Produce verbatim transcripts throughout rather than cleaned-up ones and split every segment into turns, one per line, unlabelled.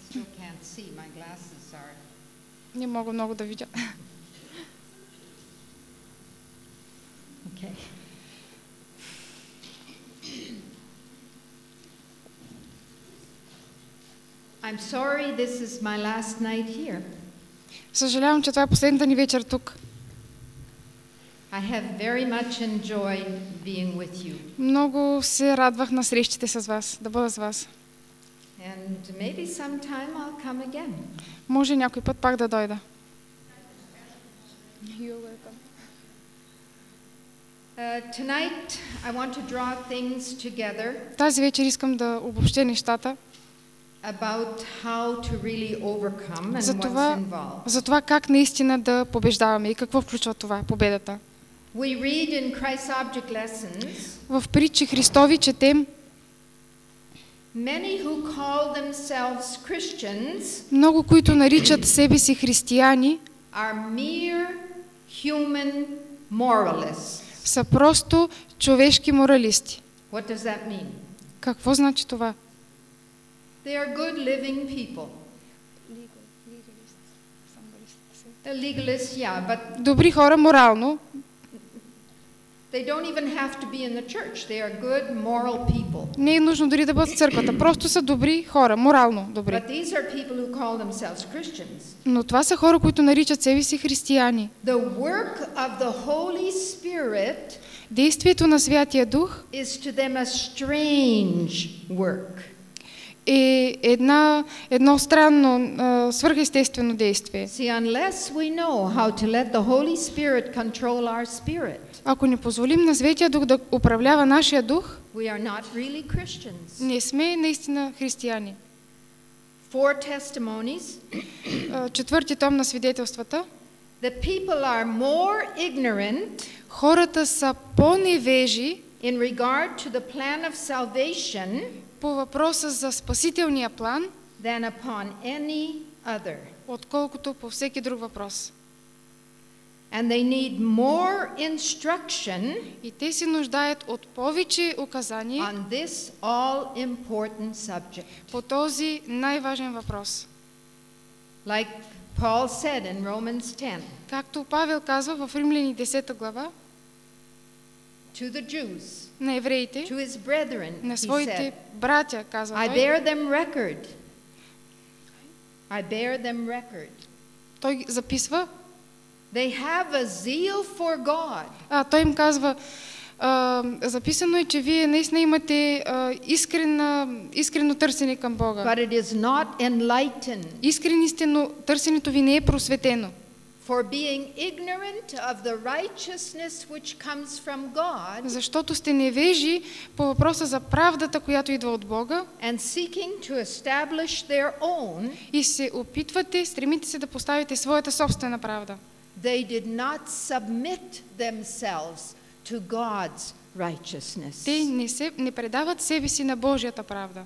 still can't see. My glasses are.
Не мога много да видя.
Okay. I'm sorry this is my last night here.
Съжалявам, че това е последната ни вечер тук.
I have very much enjoyed being with you.
Много се радвах на срещите с вас, да бъда с вас.
And maybe sometime I'll come again.
Може някой път пак да дойда.
Uh, tonight I want to draw things together.
Тази вечер искам да обобщя нещата.
About how to really overcome and
За
what's
това,
involved.
за това как наистина да побеждаваме и какво включва това, победата.
We read in Christ's Object Lessons.
В притчи Христови четем.
Many who call themselves Christians.
Много, които наричат себе си християни,
Are mere human moralists.
Са просто човешки моралисти.
What does that mean?
Какво значи това?
They are good living people. A legalist, yeah, but
Добри хора морално.
they don't even have to be in the church. They are good moral people.
Не е нужно дори да бъдат в църквата. Просто са добри хора, морално добри.
But these are people who call themselves Christians.
Но това са хора, които наричат себе си християни.
The work of the Holy Spirit
Действието на Святия Дух
is to them a strange work.
е една, едно странно, а, свръхестествено действие.
See, unless we know how to let the Holy Spirit control our spirit,
Ако не позволим на Светия Дух да управлява нашия дух,
we are not really Christians.
не сме наистина християни.
Four testimonies.
А, Четвърти том на свидетелствата.
The people are more ignorant
Хората са по-невежи
in regard to the plan of salvation
по въпроса за спасителния план,
than upon any other.
отколкото по всеки друг въпрос.
And they need more instruction
И те се нуждаят от повече указания
on this all-important subject.
по този най-важен въпрос.
Like Paul said in Romans ten,
Както Павел казва в Римляни десета глава,
to the Jews,
на евреите,
to his brethren,
на
he
своите
said,
братя, казва
I
той,
bear them record. I bear them record.
той записва,
They have a zeal for God.
а, той им казва, а, записано е, че вие наистина имате а, искрена, искрено търсене към Бога.
But it is not enlightened.
Искрени сте, но търсенето ви не е просветено.
For being ignorant of the righteousness which comes from God,
Защото сте невежи по въпроса за правдата, която идва от Бога,
and seeking to establish their own,
и се опитвате, стремите се да поставите своята собствена правда.
they did not submit themselves to God's righteousness.
Те не, се, не предават себе си на Божията правда.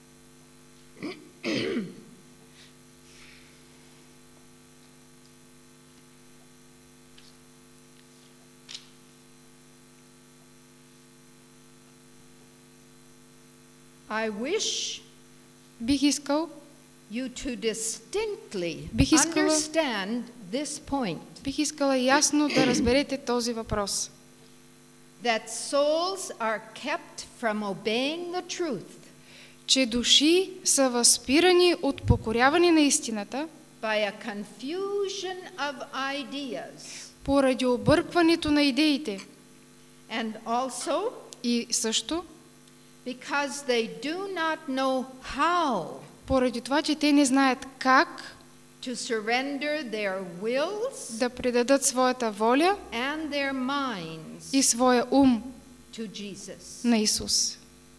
I wish
Бих искал,
you to distinctly
Бих искала-
understand this point,
бих искала ясно да разберете този въпрос.
that souls are kept from obeying the truth
Че души са възпирани от покоряване на истината
by a confusion of ideas,
поради объркването на идеите
and also
и също
because they do not know how
поради това, че те не знаят как
to surrender their wills
да предадат своята воля
and their minds
и своя ум
to Jesus.
на Исус.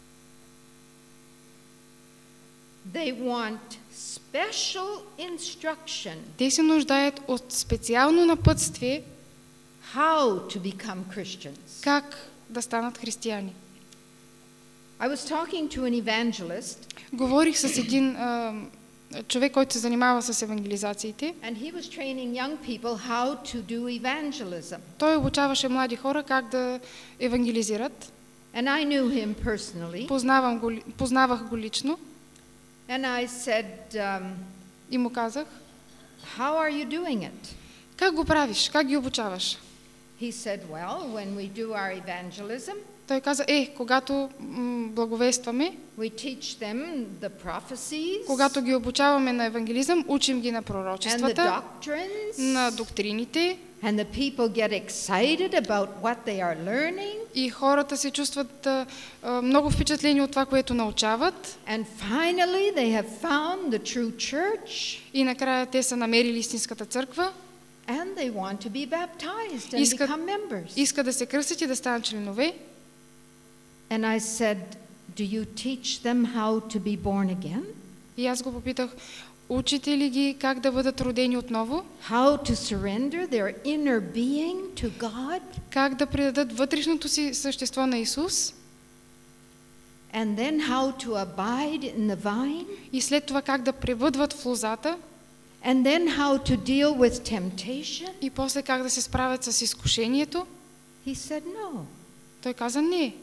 They want special instruction
Те се нуждаят от специално напътствие
how to become Christians.
как да станат християни.
I was talking to an evangelist,
Говорих с един а, човек, който се занимава с евангелизациите.
and he was training young people how to do evangelism.
Той обучаваше млади хора как да евангелизират.
And I knew him personally.
Познавам го, познавах го лично.
And I said, um,
И му казах,
how are you doing it?
как го правиш, как ги обучаваш?
He said, well, when we do our evangelism,
Той каза, е, когато м, благовестваме,
we teach them the prophecies
когато ги обучаваме на евангелизъм, учим ги на
and the
пророчествата,
doctrines,
на доктрините,
and the people get excited about what they are learning.
и хората се чувстват а, а, много впечатлени от това, което научават.
And finally, they have found the true church,
И накрая те са намерили истинската църква,
and they want to be baptized and
Искат-
become members.
искат да се кръстят и да станат членове.
And I said, do you teach them how to be born again?
И аз го попитах, учите ли ги как да бъдат родени отново?
How to surrender their inner being to God?
Как да предадат вътрешното си същество на Исус?
And then how to abide in the vine?
И след това как да пребъдват в лозата?
And then how to deal with temptation?
И после как да се справят с изкушението?
He said, no.
Той каза не.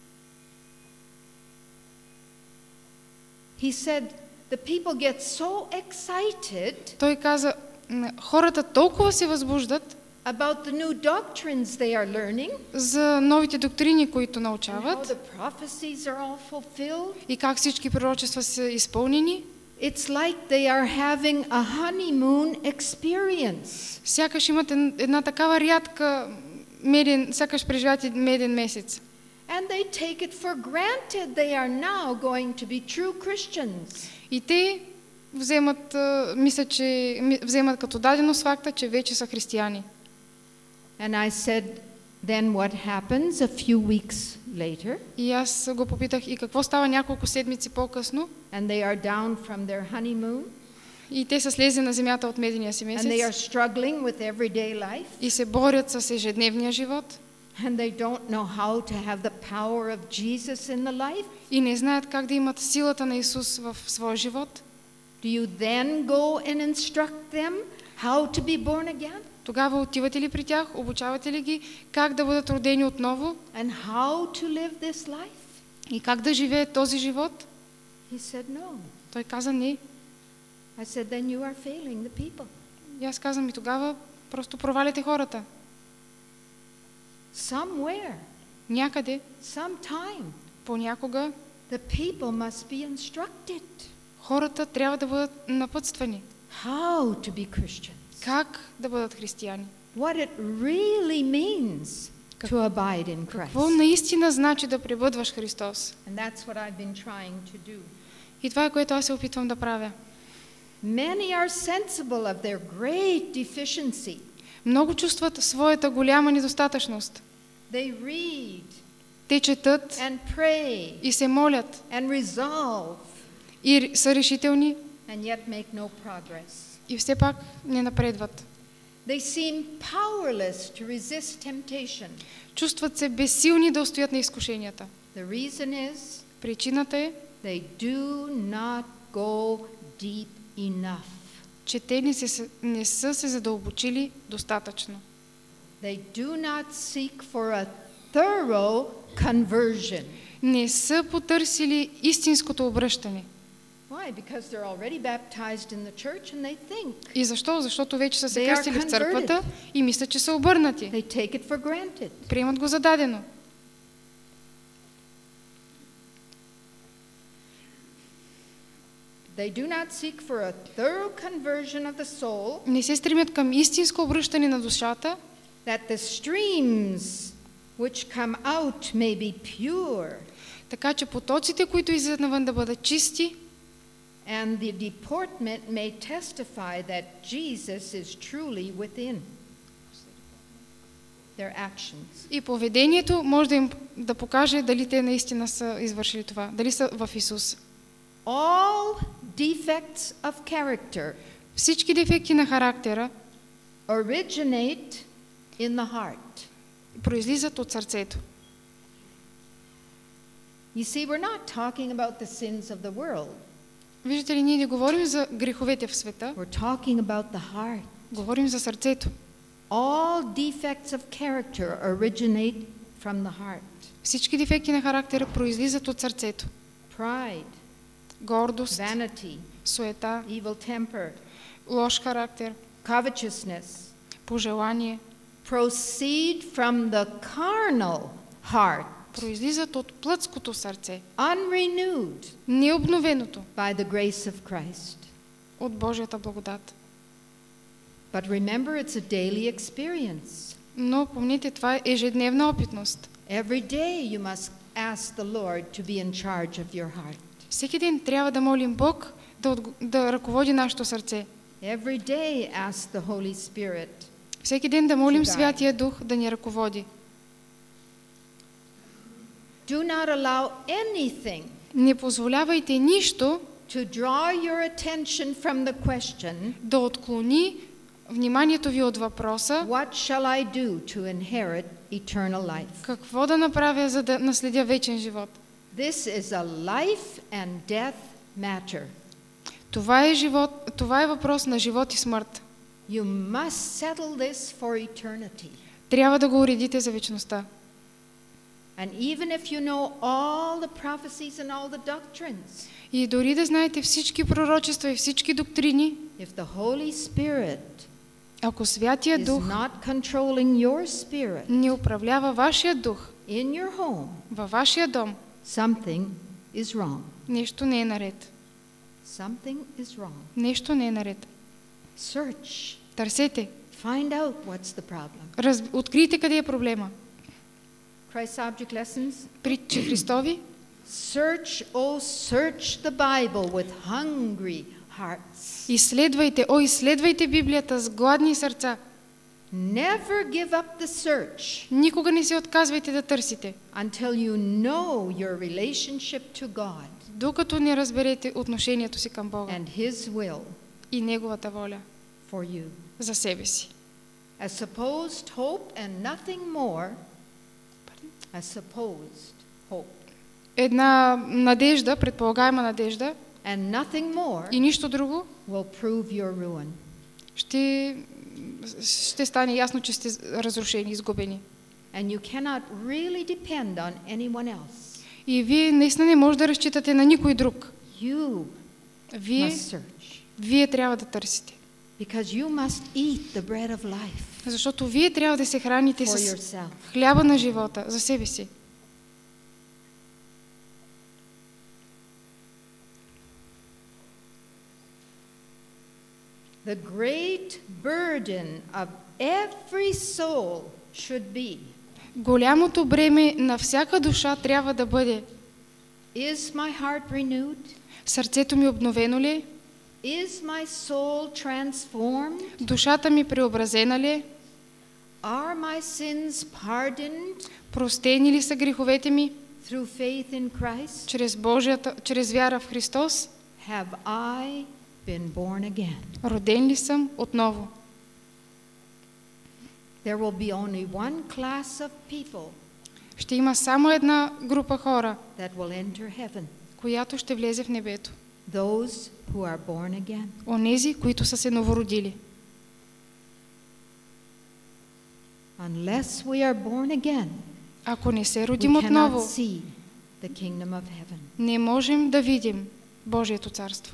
He said, the people get so excited
Той каза, м, хората толкова се възбуждат
about the new doctrines they are learning,
за новите доктрини, които
and how
научават,
the prophecies are all fulfilled.
и как всички пророчества са изпълнени.
It's like they are having a honeymoon experience.
Сякаш имат ен- една такава рядка меден, сякаш преживяте меден месец.
And they take it for granted they are now going to be true Christians.
И те вземат, а, мисля, че ми- вземат като даденост факта, че вече са християни.
And I said, then what happens a few weeks later?
И аз го попитах, и какво става няколко седмици по-късно?
And they are down from their honeymoon,
И те са слезли на земята от медения си
and they are
месец
struggling with everyday life,
и се борят с ежедневния живот
and they don't know how to have the power of Jesus in the life.
и не знаят как да имат силата на Исус в своя живот.
Do you then go and instruct them how to be born again?
Тогава отивате ли при тях, обучавате ли ги как да бъдат родени отново
And how to live this life?
и как да живеят този живот?
He said, no.
Той каза не.
I said, then you are failing the people.
И аз казвам, и тогава просто проваляте хората.
Somewhere,
Някъде,
sometime,
понякога,
the people must be instructed
хората трябва да бъдат напътствани.
how to be Christians.
Как да бъдат християни?
What it really means to abide in
Какво
Christ.
наистина значи да пребъдваш Христос?
And that's what I've been trying to do.
И това е, което аз се опитвам да правя.
Many are sensible of their great deficiency.
Много чувстват своята голяма недостатъчност.
They read
Те четат
and pray
и се молят
and resolve
и р- са решителни
and yet make no progress.
и все пак не напредват.
They seem powerless to resist temptation.
Чувстват се безсилни да устоят на изкушенията.
The reason is
Причината е,
they do not go deep enough.
че те не, се, не са се задълбочили достатъчно.
They do not seek for a thorough conversion.
Не са потърсили истинското обръщане.
Why? Because they're already baptized in the church and they think.
И защо? Защото вече са се
They are
кръстили в църквата и мислят, че са обърнати.
They take it for granted.
Приемат го за дадено.
They do not seek for a thorough conversion of the soul,
Не се стремят към истинско обръщане на душата,
that the streams which come out may be pure,
така че потоците, които излизат навън, да бъдат чисти
and the deportment may testify that Jesus is truly within. Their actions.
и поведението може да им да покаже дали те наистина са извършили това, дали са в Исус.
All defects of character
Всички дефекти на характера
originate in the heart.
произлизат от сърцето.
You see, we're not talking about the sins of the world.
Виждате ли, ние не говорим за греховете в света,
We're talking about the heart.
говорим за сърцето.
All defects of character originate from the heart.
Всички дефекти на характера произлизат от сърцето.
Pride,
гордост,
vanity,
суета,
evil temper,
лош характер,
covetousness,
пожелание,
proceed from the carnal heart,
произлизат от плътското сърце,
unrenewed
необновеното
by the grace of Christ.
от Божията благодат.
But remember, it's a daily experience.
Но помните, това е ежедневна опитност.
Every day you must ask the Lord to be in charge of your heart.
Всеки ден трябва да молим Бог да, отг... да ръководи нашето сърце.
Every day ask the Holy Spirit.
Всеки ден да молим Святия Дух да ни ръководи.
Do not allow anything
Не позволявайте нищо
to draw your attention from the question,
да отклони вниманието ви от въпроса
what shall I do to inherit eternal life?
какво да направя, за да наследя вечен живот.
This is a life and death matter.
Това е живот, това е въпрос на живот и смърт.
You must settle this for eternity.
Трябва да го уредите за вечността.
And even if you know all the prophecies and all the doctrines,
И дори да знаете всички пророчества и всички доктрини,
if the Holy Spirit
ако Святия
is
Дух
not controlling your spirit
не управлява вашия дух
in your home,
във вашия дом,
something is wrong.
нещо не е наред.
Something is wrong.
Нещо не е наред.
Search.
Търсете.
Find out what's the problem.
Раз... Открийте къде е проблема.
Christ Object Lessons.
Притчи Христови.
Search, oh, search the Bible with hungry hearts.
Изследвайте, о, изследвайте Библията с гладни сърца.
Never give up the search
Никога не се отказвайте да търсите,
until you know your relationship to God
докато не разберете отношението си към Бога
and His will
и Неговата воля
for you.
за себе си.
A supposed hope and nothing more. A supposed hope
Една надежда, предполагаема надежда
and nothing more
и нищо друго
will prove your ruin.
ще, ще стане ясно, че сте разрушени, изгубени.
And you cannot really depend on anyone else.
И вие наистина не може да разчитате на никой друг.
You
Вие,
must search.
вие трябва да търсите.
Because you must eat the bread of life
Защото вие трябва да се храните
for
с
yourself.
хляба на живота за себе си.
The great burden of every soul should be,
Голямото бреме на всяка душа трябва да бъде:
is my heart renewed?
сърцето ми обновено ли е?
Is my soul transformed?
Душата ми преобразена ли е?
Are my sins pardoned
Простени ли са греховете ми
through faith in Christ?
чрез Божията, чрез вяра в Христос?
Have I been born again?
Роден ли съм отново?
There will be only one class of people
Ще има само една група хора,
that will enter heaven.
която ще влезе в небето.
Those who are born again.
Онези, които са се новородили.
Unless we are born again,
Ако не се
we
родим
cannot
отново,
see the kingdom of heaven.
не можем да видим Божието царство.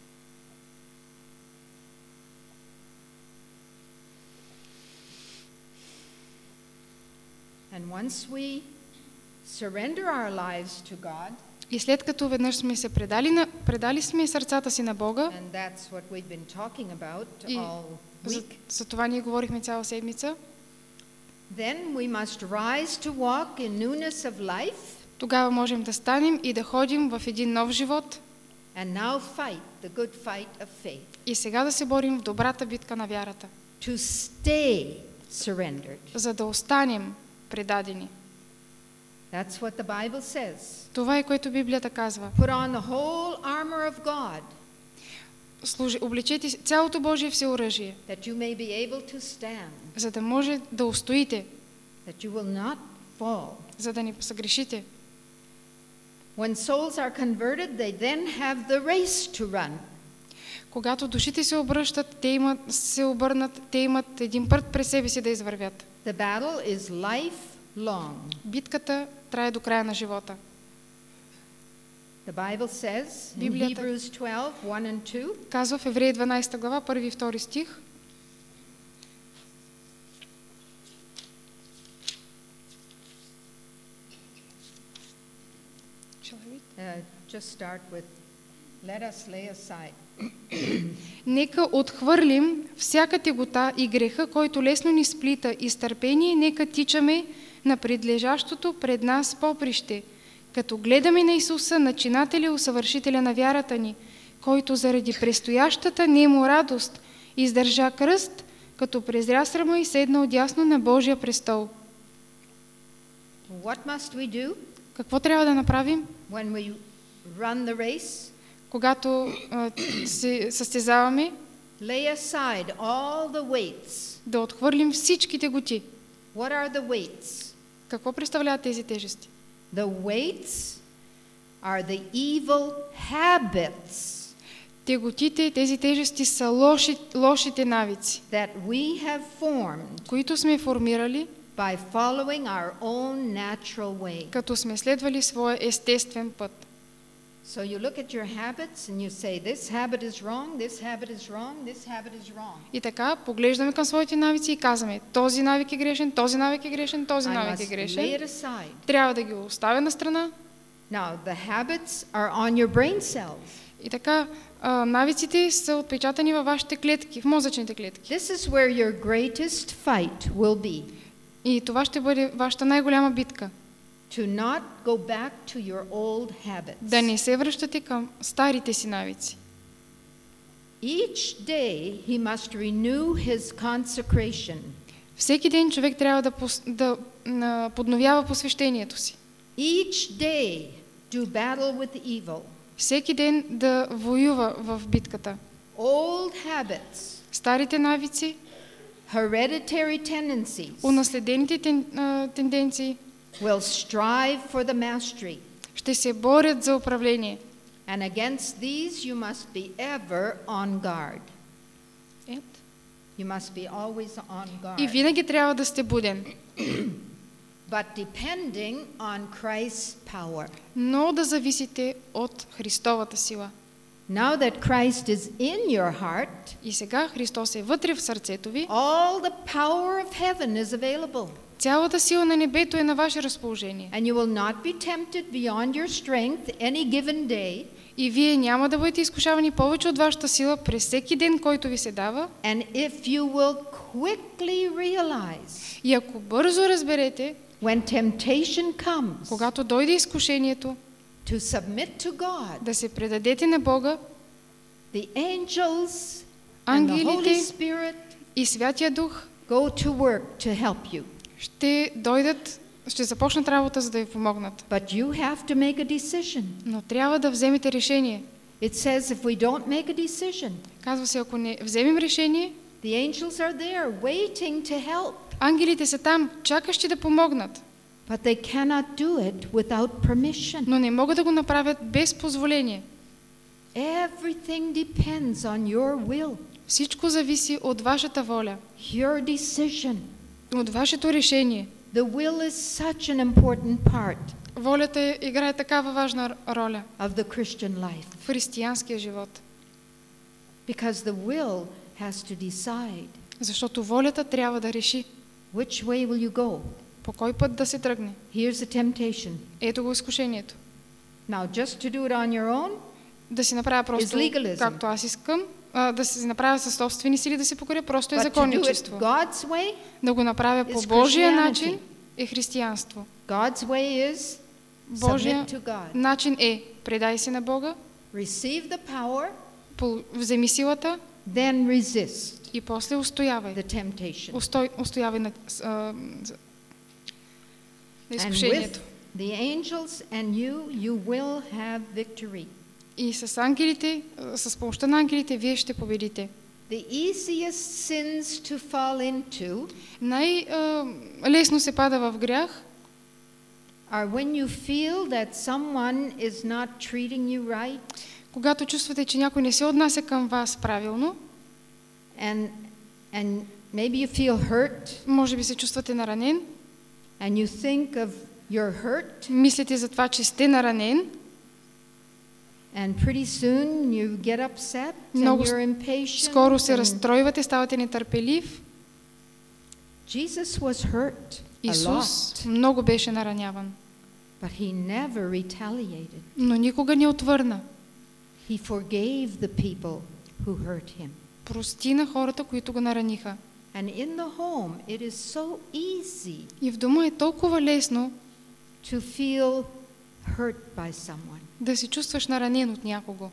And once we surrender our lives to God,
И след като веднъж сме се предали, на, предали сме сърцата си на Бога,
and that's what we've been talking about
и
all
за,
week,
за това ние говорихме цяла седмица,
then we must rise to walk in newness of life
тогава можем да станем и да ходим в един нов живот
and now fight the good fight of faith.
и сега да се борим в добрата битка на вярата,
To stay surrendered.
за да останем предадени.
That's what the Bible says.
Това е, което Библията казва.
Put on the whole armor of God
Служи, облечете цялото Божие всеоръжие,
that you may be able to stand,
за да може да устоите,
that you will not fall.
за да не съгрешите.
When souls are converted, they then have the race to run.
Когато душите се обръщат, те имат, се обърнат, те имат един път през себе си да извървят.
The battle is lifelong.
Битката трае до края на живота.
The Bible says in
Библията
Hebrews twelve, one and two,
казва в Евреи дванадесета глава, първи и втори стих.
uh, just start with, let us lay aside.
Нека отхвърлим всяка тегота и греха, който лесно ни сплита, и с търпение нека тичаме на предлежащото пред нас поприще, като гледаме на Исуса, начинателя и усъвършителя на вярата ни, който заради предстоящата нему радост издържа кръст, като презря срама и седна отдясно на Божия престол.
What must we do
Какво трябва да направим,
when we run the race?
когато а, се състезаваме?
Lay aside all the weights.
Да отхвърлим всички теготи.
What are the weights?
Какво представляват тези тежести?
The weights are the evil habits
Теготите, тези тежести са лоши, лошите навици,
that we have formed
които сме формирали,
by following our own natural way.
като сме следвали своя естествен път.
So you look at your habits and you say, this habit is wrong, this habit is wrong, this habit is wrong.
И така, поглеждаме към своите навици и казваме, този навик е грешен, този навик е грешен, този
I
навик
must
е
lay
грешен.
it aside.
Трябва да ги оставя на страна.
Now, the habits are on your brain cells.
И така, а, навиците са отпечатани във вашите клетки, в мозъчните клетки.
This is where your greatest fight will be.
И това ще бъде вашата най-голяма битка.
To not go back to your old habits.
Да не се връщате към старите си навици.
Each day he must renew his consecration.
Всеки ден човек трябва да, пос, да а, подновява посвещението си.
Each day do battle with evil.
Всеки ден да воюва в битката.
Old habits,
Старите навици,
hereditary tendencies
унаследените тен, а, тенденции
will strive for the mastery.
ще се борят за управление.
And against these you must be ever on guard. You must be always on guard.
И винаги трябва да сте буден.
But depending on Christ's power.
Но да зависите от Христовата сила.
Now that Christ is in your heart,
И сега Христос е вътре в сърцето ви.
all the power of heaven is available.
Цялата сила на небето е на ваше разположение.
And you will not be tempted beyond your strength any given day.
И вие няма да бъдете изкушавани повече от вашата сила през всеки ден, който ви се дава.
And if you will quickly realize,
И ако бързо разберете,
when temptation comes,
когато дойде изкушението,
to submit to God,
да се предадете на Бога,
the angels and the
ангелите
Holy Spirit
и Святия Дух
go to work to help you.
ще дойдат, ще започнат работа, за да ви помогнат.
But you have to make a decision.
Но трябва да вземете решение.
It says if we don't make a decision,
Казва се, ако не вземем решение,
the angels are there waiting to help,
ангелите са там, чакащи да помогнат,
but they cannot do it without permission.
но не могат да го направят без позволение.
Everything depends on your will,
Всичко зависи от вашата воля,
your decision.
от вашето решение.
The will is such an important part
Волята играе такава важна роля
of the Christian life
в християнския живот,
because the will has to decide
защото волята трябва да реши
which way will you go.
по кой път да се тръгне.
Here's the temptation.
Ето го изкушението.
Now just to do it on your own,
Да си направя просто
Is legalism.
както аз искам, а, да си направя със собствени сили, да се покоря, просто е
but to do it
законничество.
God's way,
Да го направя по
is
Божия
Christianity.
начин е християнство.
God's way is
Божия
submit to God.
начин е предай се на Бога,
Receive the power,
пол- вземи силата
then resist
и после устоявай.
the temptation.
Устой, устоявай на, с- а, за- на
And
изкушението.
with the angels and you, you will have victory.
И с ангелите, а, с помощта на ангелите, вие ще победите.
The easiest sins to fall into
Най-лесно се пада в грях,
are when you feel that someone is not treating you right
когато чувствате, че някой не се отнася към вас правилно,
and and maybe you feel hurt
може би се чувствате наранен,
and you think of your hurt
мислите за това, че сте наранен
And pretty soon you get upset and
Много
you're impatient.
скоро се
and
разстройвате, ставате нетърпелив.
Jesus was hurt a
Исус
lot,
много беше нараняван,
but he never retaliated.
но никога не отвърна.
He forgave the people who hurt him.
Прости на хората, които го нараниха.
And in the home it is so easy
И в дома е толкова лесно
to feel hurt by someone.
да се чувстваш наранен от някого.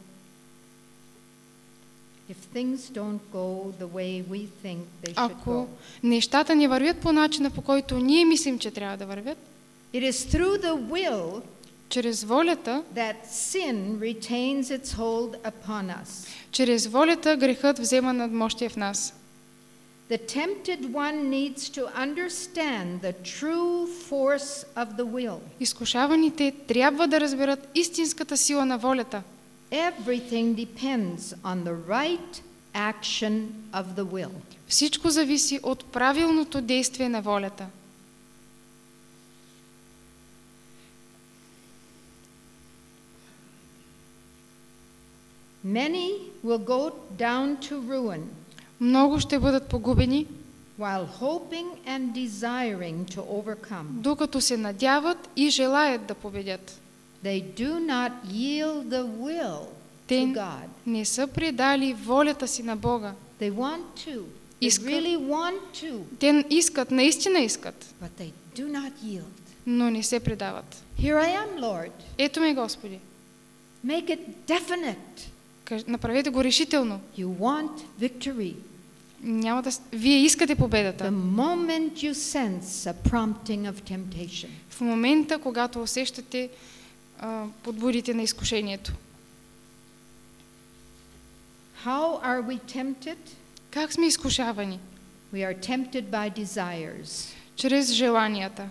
If things don't go the way we think they should
Ако
go.
нещата не вървят по начина, по който ние мислим, че трябва да вървят,
It is through the will
чрез волята,
that sin retains its hold upon us.
чрез волята грехът взема надмощие в нас.
The tempted one needs to understand the true force of the will.
Изкушаваните трябва да разберат истинската сила на волята.
Everything depends on the right action of the will.
Всичко зависи от правилното действие на волята.
Many will go down to ruin
Много ще бъдат погубени,
while hoping and desiring to overcome.
докато се надяват и желаят да победят.
They do not yield the will to
Те
God.
не са предали волята си на Бога.
They want to. They
Искат.
really want to,
Те искат, наистина искат,
but they do not yield.
но не се предават.
Here I am, Lord.
Ето ме, Господи.
Make it definite.
Кажи- Направете го решително.
You want victory.
Няма да... с- Вие искате
The
победата.
moment you sense a prompting of temptation.
В момента, когато усещате а, подбудите на изкушението.
How are we tempted?
Как сме изкушавани?
We are tempted by desires.
Чрез желанията.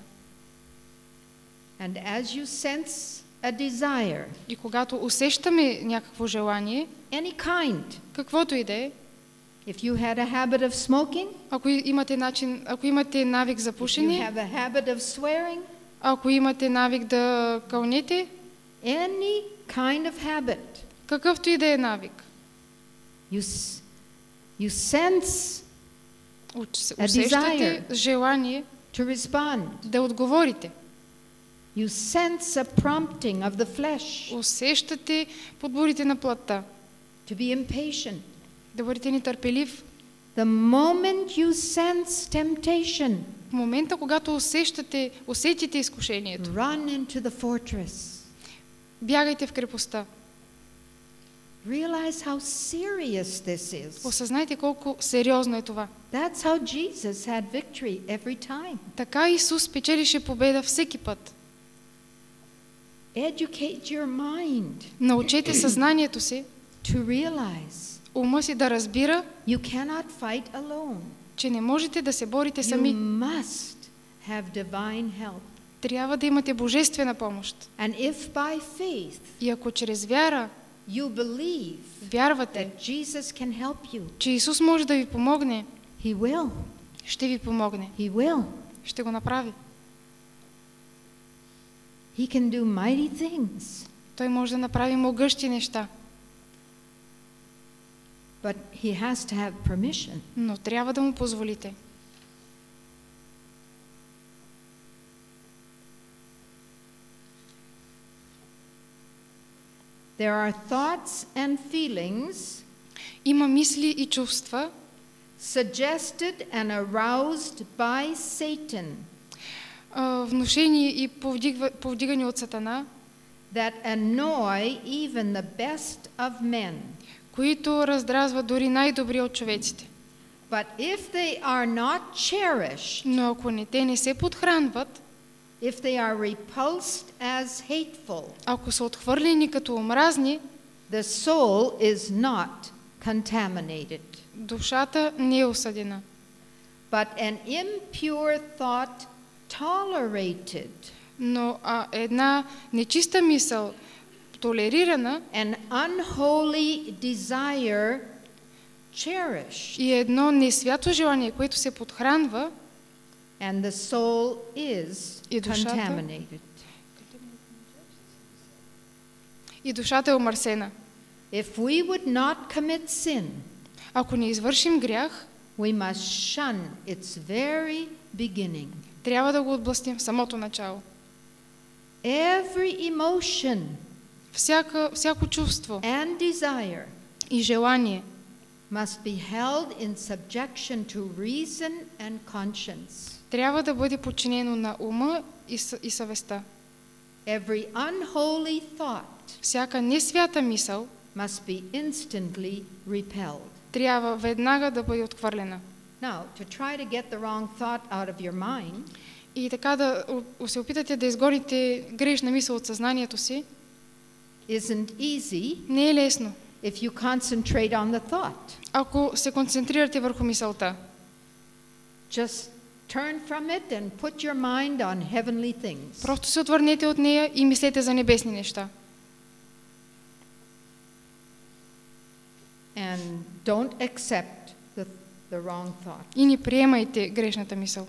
And as you sense a desire,
И когато усещаме някакво желание,
any kind,
каквото и да е,
if you had a habit of smoking,
ако имате начин, ако имате навик за
if you
пушене,
have a habit of swearing,
ако имате навик да кълнете,
any kind of habit,
какъвто и да е навик,
you, s- you sense
ус-
A
усещате
desire.
желание
to respond.
да отговорите.
You sense a prompting of the flesh
Усещате подборите на плътта,
to be impatient.
да бъдете нетърпелив.
The moment you sense temptation,
В момента, когато усещате, усетите изкушението,
run into the fortress.
бягайте в крепостта.
Realize how serious this is.
Осъзнайте колко сериозно е това.
That's how Jesus had victory every time.
Така Исус печелише победа всеки път.
Educate your mind
Научете съзнанието си,
to realize
ума си да разбира,
you cannot fight alone.
че не можете да се борите
You
сами.
must have divine help.
Трябва да имате божествена помощ.
And if by faith
И ако чрез вяра
you believe
вярвате,
that Jesus can help you,
че Исус може да ви помогне,
He will.
ще ви помогне.
He will.
Ще го направи.
He can do mighty things.
Той може да направи могъщи неща,
But he has to have permission.
но трябва да му позволите.
There are thoughts and feelings
Има мисли и чувства,
suggested and aroused by Satan
а, внушени и повдигва, повдигани от Сатана,
that annoy even the best of men.
които раздразват дори най-добри от човеците.
But if they are not cherished,
Но ако не, те не се подхранват,
if they are repulsed as hateful,
ако са отхвърлени като омразни,
the soul is not contaminated.
душата не е осъдена.
But an impure thought tolerated,
Но а, една нечиста мисъл, толерирана,
an unholy desire cherished,
и едно несвято желание, което се подхранва,
and the soul is
И душата?
contaminated.
И душата е омърсена.
If we would not commit sin,
Ако не извършим грях,
we must shun its very beginning.
трябва да го отблъснем в самото начало.
Every emotion
Всяка, всяко чувство
and desire
и желание
must be held in subjection to reason and conscience.
трябва да бъде подчинено на ума и, съ, и съвестта.
Every unholy thought
Всяка несвята мисъл
must be instantly repelled.
трябва веднага да бъде отхвърлена.
Now, to try to get the wrong thought out of your mind,
И така да о- се опитате да изгоните грешна мисъл от съзнанието си,
isn't easy
не е лесно,
if you concentrate on the thought.
ако се концентрирате върху мисълта.
Just turn from it and put your mind on heavenly things.
Просто се отвърнете от нея и мислете за небесни неща.
And don't accept the, the wrong thought.
И не приемайте грешната мисъл.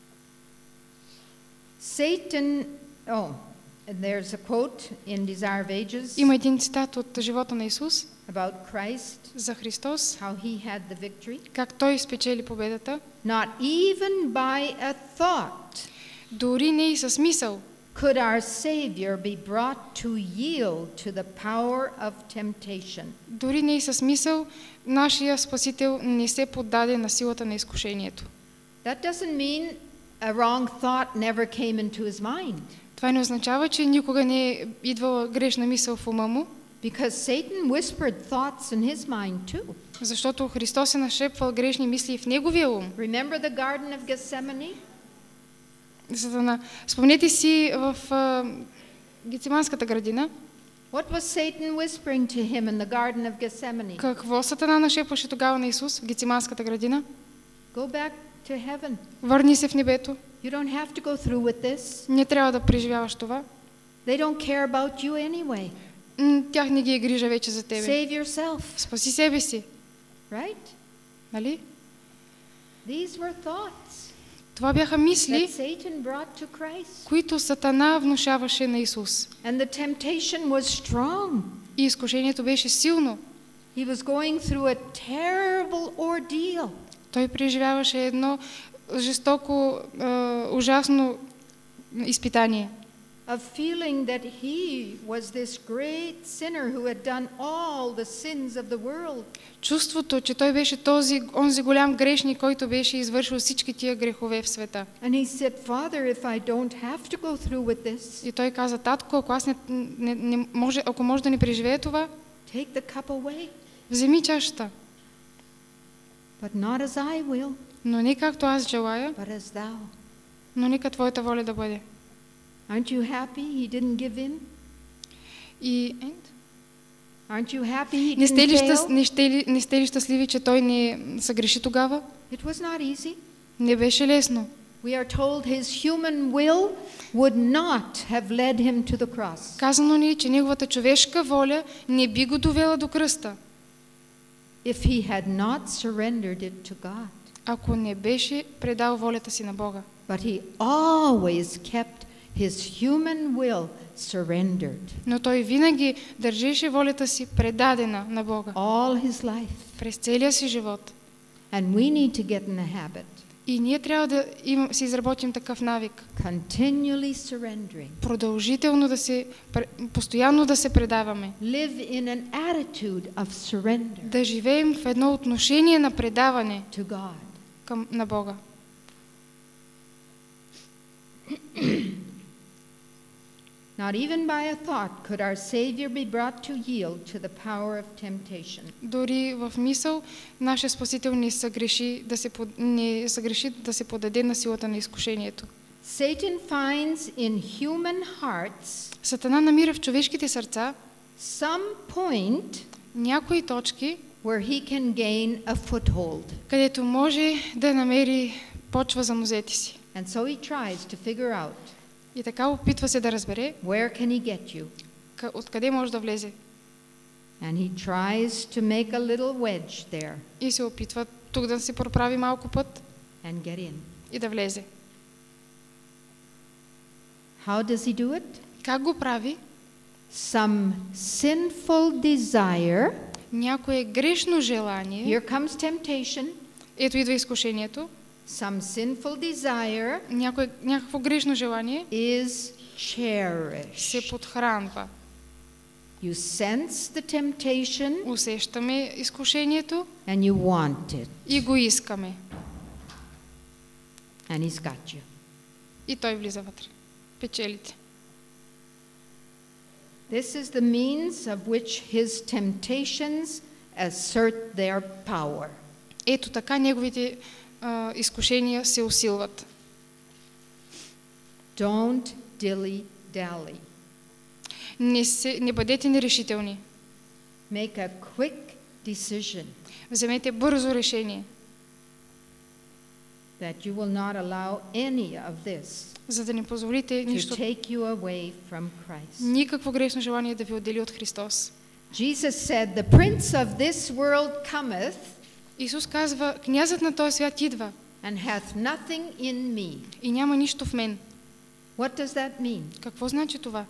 Satan, oh, and there's a quote in Desire of Ages
Има един цитат от живота на Исус
about Christ,
за Христос,
how he had the victory.
как Той спечели победата.
Not even by a thought
Дори не и с мисъл
could our Savior be brought to yield to the power of temptation.
Дори не и с мисъл, нашия Спасител не се поддаде на силата на изкушението.
That doesn't mean a wrong thought never came into his mind,
Това не означава, че никога не е идвала грешна мисъл в ума му,
because Satan whispered thoughts in his mind too.
защото Христос е нашепвал грешни мисли в неговия ум.
Remember the Garden of Gethsemane?
Сатана. Спомнете си в а, Гециманската градина,
What was Satan whispering to him in the Garden of Gethsemane?
какво Сатана нашепваше тогава на Исус в Гециманската градина?
Go back to heaven.
Върни се в небето.
You don't have to go through with this.
Не трябва да преживяваш това.
They don't care about you anyway.
М, Тях не ги е грижа вече за тебе.
Save yourself,
Спаси себе си.
right?
Нали?
These were thoughts
Това бяха мисли,
that Satan brought to Christ.
които Сатана внушаваше на Исус.
And the temptation was strong.
И изкушението беше силно.
He was going through a terrible ordeal.
Той преживяваше едно жестоко, е, ужасно изпитание.
Of feeling that he was this great sinner who had done all the sins of the world.
Чувството, че той беше този, онзи голям грешник, който беше извършил всички тия грехове в света.
And he said, Father, if I don't have to go through with this,
И той каза: татко, ако аз не, не, не може, ако може да не преживее това,
take the cup away,
вземи чашата.
but not as I will,
Но не както аз желая,
but as thou.
но нека твоята воля да бъде.
Aren't you happy he didn't give in?
И
Aren't you happy he
не сте ли,
didn't
щас,
fail?
не, сте ли, не сте ли щастливи, че той не съгреши тогава?
It was not easy.
Не беше лесно.
We are told his human will would not have led him to the cross.
Казано ни е, че неговата човешка воля не би го довела до кръста,
If he had not surrendered it to God.
ако не беше предал волята си на Бога.
But he always kept his human will surrendered.
Но той винаги държеше волята си предадена на Бога
All his life.
през целия си живот.
And we need to get in the habit.
И ние трябва да им, си изработим такъв навик.
Continually surrendering.
Продължително да се, постоянно да се предаваме.
Live in an attitude of surrender
Да живеем в едно отношение на предаване
to God.
към, на Бога.
Not even by a thought could our Savior be brought to yield to the power of temptation.
Дори в мисъл нашия Спасител не съгреши да се, под... не съгреши да се подаде на силата на изкушението.
Satan finds in human hearts
Сатана намира в човешките сърца
some point
някои точки,
where he can gain a foothold.
където може да намери почва за нозете си.
And so he tries to figure out,
И така опитва се да разбере
where can he get you?
къ- откъде може да влезе.
And he tries to make a little wedge there
И се опитва тук да си проправи малко път
and get in.
и да влезе.
How does he do it?
Как го прави?
some sinful desire.
някое грешно желание,
Here comes temptation.
ето идва изкушението,
Some sinful desire
някое, някакво грешно желание
is cherished.
се подхранва.
You sense the temptation
Усещаме изкушението
and you want it.
и го искаме.
And he's got you.
И той влиза вътре. Печелите.
This is the means of which his temptations assert their power.
Ето така неговите а, изкушения се усилват.
Don't dilly-dally.
Не, се, не бъдете нерешителни.
Make a quick decision
Вземете бързо решение,
that you will not allow any of this
за да не позволите
to
нищо,
take you away from Christ.
никакво грешно желание да ви отдели от Христос.
Jesus said, "The prince of this world cometh
Исус казва, князът на този свят идва
and hath nothing in me."
и няма нищо в мен.
What does that mean?
Какво значи това?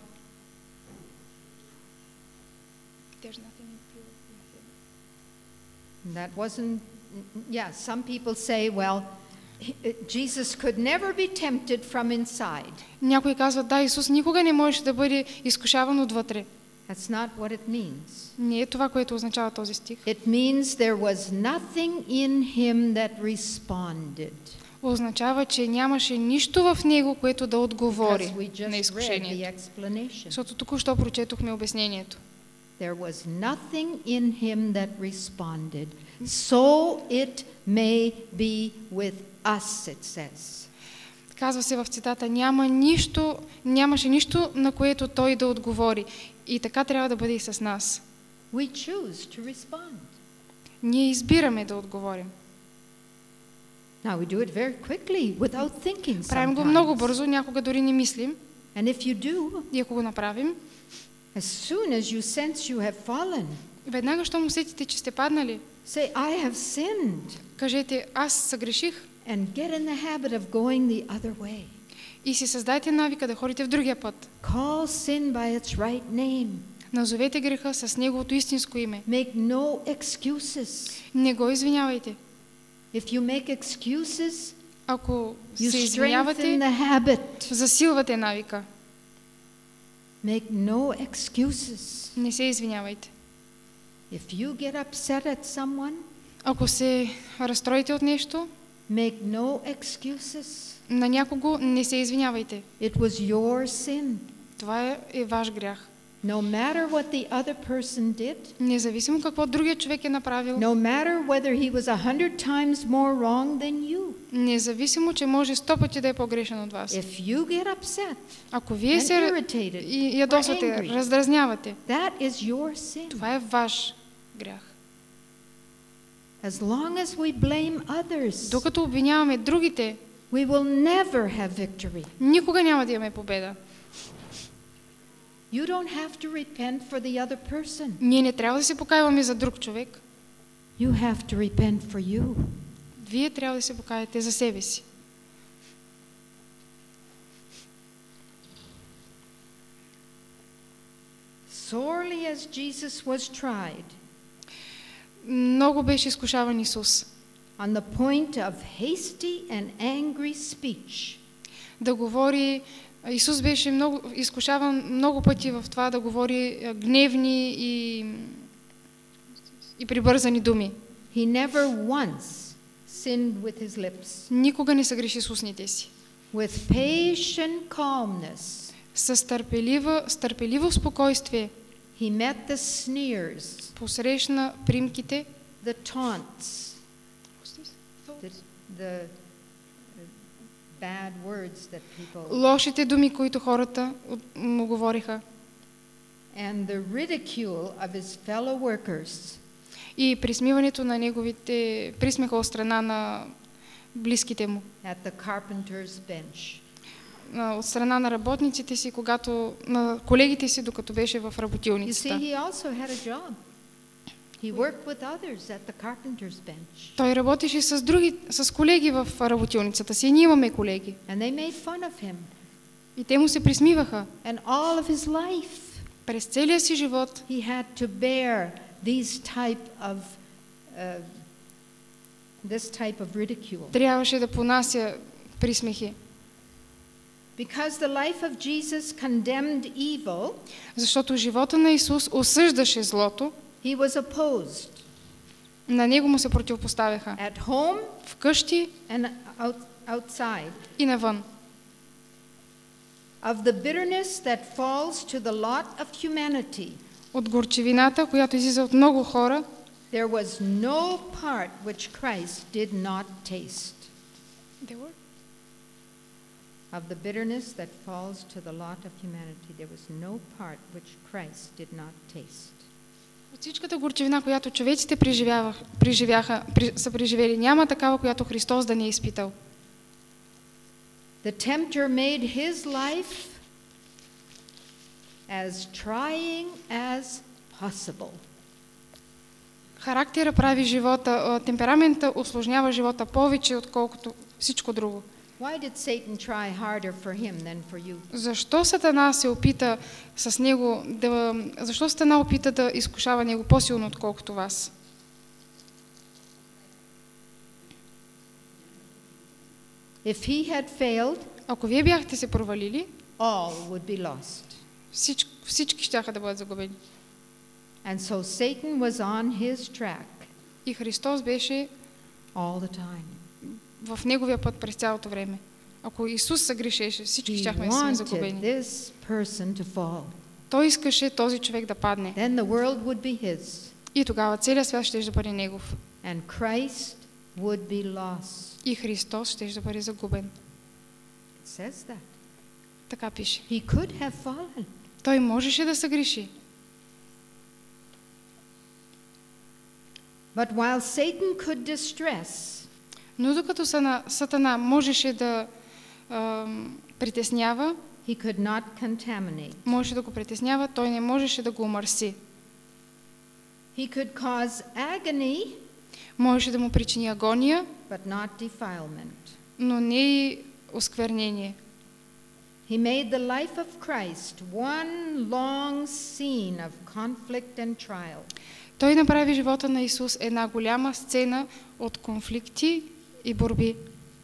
That wasn't, yeah, some people say, well, Jesus could never be tempted from inside.
Някои казват, да, Исус никога не можеше да бъде изкушаван отвътре.
That's not what it means.
Не е това, което означава този стих.
It means there was nothing in him that responded.
Означава, че нямаше нищо в него, което да отговори
Because we just
на
read the
изкушението.
explanation.
Защото току-що прочетохме обяснението.
There was nothing in him that responded. So it may be with us, it says.
Казва се в цитата, няма нищо, нямаше нищо, на което той да отговори. И така трябва да бъде и с нас.
We choose to respond.
Ние избираме да отговорим.
Now we do it very quickly, without thinking
Правим го много
sometimes.
бързо, някога дори не мислим.
And if you do,
И ако го направим,
as soon as you sense you have fallen,
веднага, щом усетите, че сте паднали,
say, I have sinned,
кажете, аз съгреших,
and get in the habit of going the other way.
и си създайте навика да ходите в другия път.
Call sin by its right name.
Назовете греха с неговото истинско име.
Make no excuses.
Не го извинявайте.
If you make excuses,
Ако
you
се
strengthen
извинявате,
the habit.
засилвате навика.
Make no excuses.
Не се извинявайте.
If you get upset at someone,
Ако се разстроите от нещо,
make no excuses.
на някого не се извинявайте.
It was your sin.
Това е, е ваш грях.
No matter what the other person did,
Независимо какво другият човек е направил,
no matter whether he was a hundred times more wrong than you,
независимо, че може сто пъти да е по-грешен от вас.
if you get upset
Ако вие
and
се
irritated
и
or
ядосвате,
angry,
раздразнявате,
that is your sin.
това е ваш грях.
As long as we blame others,
Докато обвиняваме другите,
we will never have victory.
никога няма да имаме победа.
You don't have to repent for the other person.
Ние не трябва да се покайваме за друг човек.
You have to repent for you.
Вие трябва да се покаете за себе си.
Sorely as Jesus was tried,
Много беше изкушаван Исус.
on the point of hasty and angry speech,
Да говори, Исус беше много изкушаван много пъти в това да говори а, гневни и, и прибързани думи.
he never once sinned with his lips.
Никога не съгреши с устните си.
With patient calmness,
С търпеливо, с търпеливо спокойствие
he met the sneers,
посрещна примките,
the taunts, the, the bad words that people,
лошите думи, които хората от- му говориха,
and the ridicule of his fellow workers.
и присмиването на неговите присмеха от страна на близките му,
At the carpenter's bench.
а, от страна на работниците си, когато на колегите си, докато беше в
You see,
работилницата.
he also had a job. He worked with others at the carpenter's bench.
Той работеше с други, с колеги в работилницата си. Ние имаме колеги.
And they made fun of him.
И те му се присмиваха.
And all of his life,
През целия си живот
he had to bear these type of uh, this type of ridicule.
трябваше да понася присмехи.
Because the life of Jesus condemned evil,
Защото живота на Исус осъждаше злото,
he was opposed
на него му се противопоставяха.
at home
Вкъщи
and out, outside.
и навън.
Of the bitterness that falls to the lot of humanity,
От горчевината, която излиза от много хора,
there was no part which Christ did not taste. Of the bitterness that falls to the lot of humanity, there was no part which Christ did not taste.
От всичката горчевина, която човеците преживяваха, преживяха, при, са преживели, няма такава, която Христос да не е изпитал.
The tempter made his life as trying as possible.
Характера прави живота, темперамента усложнява живота повече, отколкото всичко друго.
Why did Satan try harder for him than for you?
Защо Сатана се опита с него да, защо Сатана опита да изкушава него по-силно, отколкото вас?
If he had failed,
ако вие бяхте се провалили,
all would be lost.
Всички, всички щяха да бъдат загубени.
And so Satan was on his track.
И Христос беше
all the time.
В неговия път през цялото време. Ако Исус съгрешеше, всички щяхме да сме загубени.
This person to fall.
Той искаше този човек да падне.
Then the world would be his.
И тогава целият свят ще да бъде негов.
And Christ would be lost.
И Христос ще да бъде загубен.
It says that.
Така пише.
He could have fallen.
Той можеше да съгреши.
But while Satan could distress,
но докато Сатана можеше да а, притеснява,
he could not contaminate.
Можеше да го притеснява, той не можеше да го омърси.
He could cause agony,
можеше да му причини агония,
but not defilement.
но не и осквернение.
He made the life of Christ one long scene of conflict and trial.
Той направи живота на Исус една голяма сцена от конфликти и борби.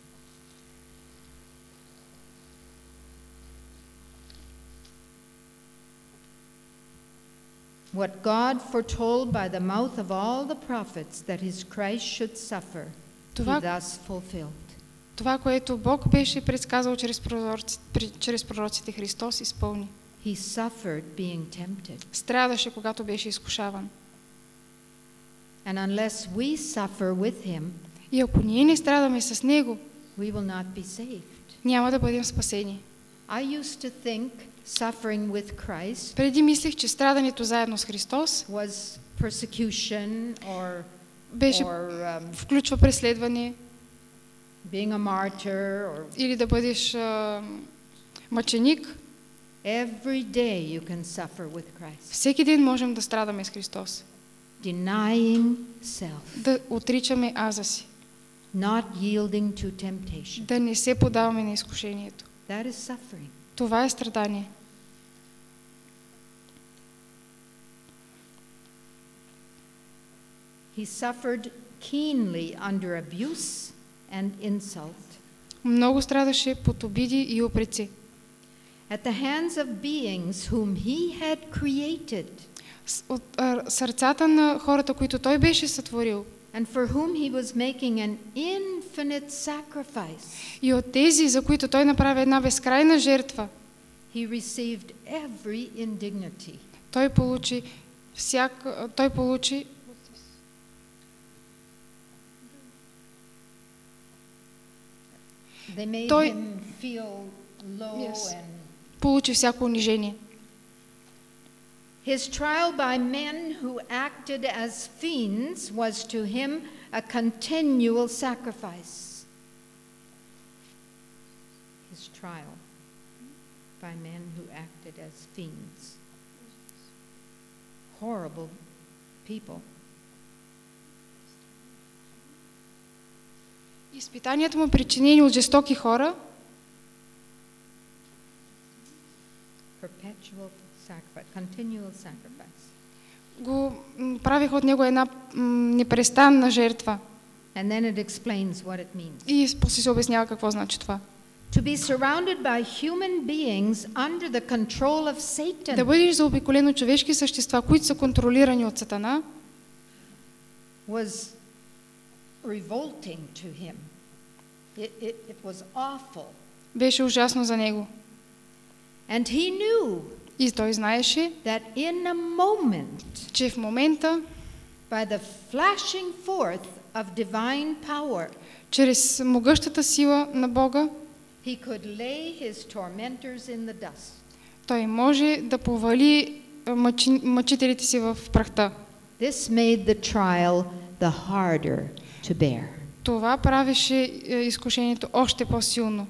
What God foretold by the mouth of all the prophets that his Christ should suffer, he thus fulfilled.
Това, което Бог беше предсказал чрез пророците, чрез пророците, Христос изпълни.
He suffered being tempted.
Страдаше, когато беше изкушаван.
And unless we suffer with him,
и ако ние не страдаме с него,
we will not be saved.
Няма да бъдем спасени.
I used to think suffering with Christ
преди мислех, че страдането заедно с Христос
was persecution or,
беше,
or um,
включва преследване,
being a martyr or
или да бъдеш а, мъченик.
Every day you can suffer with Christ.
Всеки ден можем да страдаме с Христос.
Denying self.
Да отричаме аза си.
Not yielding to temptation.
Да не се подаваме на изкушението.
That is suffering.
Това е страдание.
He suffered keenly under abuse and insult.
Много страдаше под обиди и упреци.
At the hands of beings whom he had created.
От а, сърцата на хората, които той беше сътворил.
And for whom he was making an infinite sacrifice.
И от тези, за които той направи една безкрайна жертва.
He received every indignity.
Той получи всяка, той получи
They made
той
him feel low
yes,
and
получи всяко унижение.
His trial by men who acted as fiends was to him a continual sacrifice. His trial by men who acted as fiends. Horrible people.
Изпитанията му причинени от жестоки хора.
Perpetual sacrifice, continual sacrifice.
Го м, правиха от него една м, непрестанна жертва.
And then it explains what it means.
И после се обяснява какво значи това.
To be surrounded by human beings under the control of Satan.
Да бъдеш заобиколен от човешки същества, които са контролирани от Сатана,
was revolting to him. It, it, it was awful.
беше ужасно за него.
And he knew
И той знаеше,
that in a moment,
че в момента,
by the flashing forth of divine power,
чрез могъщата сила на Бога,
he could lay his tormentors in the dust.
той може да повали мъчи, мъчителите си в прахта.
This made the trial the harder to bear.
Това правеше изкушението още по-силно.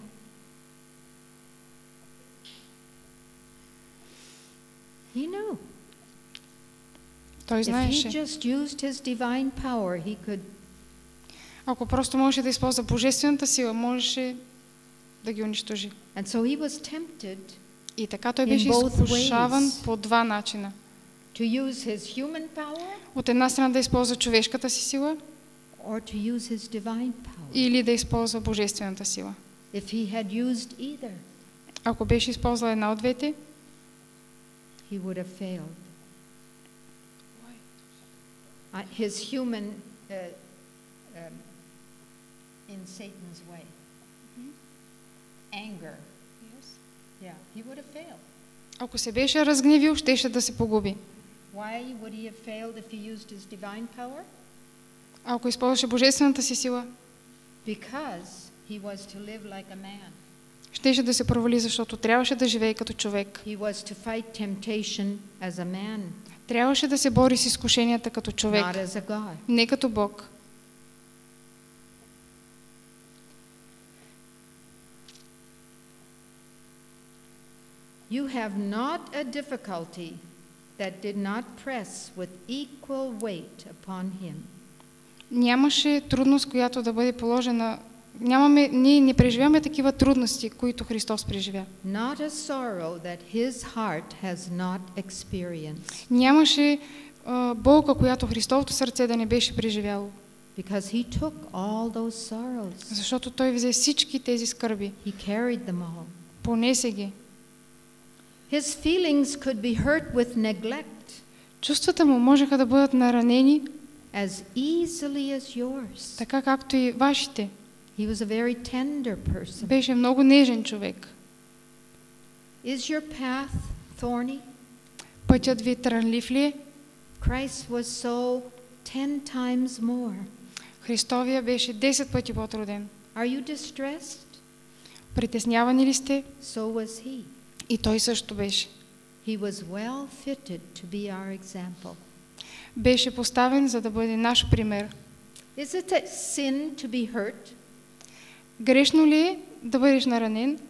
He knew.
Той
If he
знаеше.
just used his divine power, he could
Ако просто можеше да използва божествената сила, можеше да ги унищожи.
And so he was tempted
И така той
In
беше
both
изкушаван
ways.
по два начина.
to use his human power
От една страна да използва човешката си сила
or to use his divine power.
или да използва божествената сила.
If he had used either,
Ако беше използвал една от двете,
he would have failed. Uh, his human uh, um, in Satan's way. Anger. Yeah, he would have failed.
ако се беше разгневил, щеше да се погуби.
Why would he have failed if he used his divine power?
А ако използваше божествената си сила,
Because he was to live like a man.
щеше да се провали, защото трябваше да живее като човек.
He was to fight temptation as a man,
Трябваше да се бори с изкушенията като човек,
not as a God.
не като Бог.
You have not a difficulty that did not press with equal weight upon him.
Нямаше трудност, която да бъде положена. Нямаме, ние не преживяваме такива трудности, които Христос преживя.
Not a sorrow that his heart has not experienced,
Нямаше а, болка, която Христовото сърце да не беше преживяло.
because he took all those sorrows.
Защото Той взе всички тези скърби.
He carried them all.
Понесе ги.
His feelings could be hurt with neglect
Чувствата му можеха да бъдат наранени,
as easily as yours.
така както и вашите.
He was a very tender person.
Беше много нежен човек.
Is your path thorny?
Пътят ви трънлив ли е?
Christ was so ten times more.
Христовия беше десет пъти по-труден.
Are you distressed?
Притеснявани ли сте?
So was he.
И той също беше.
He was well fitted to be our example.
Беше поставен, за да бъде наш пример.
Is it a sin to be hurt?
Грешно ли е да бъдеш наранен?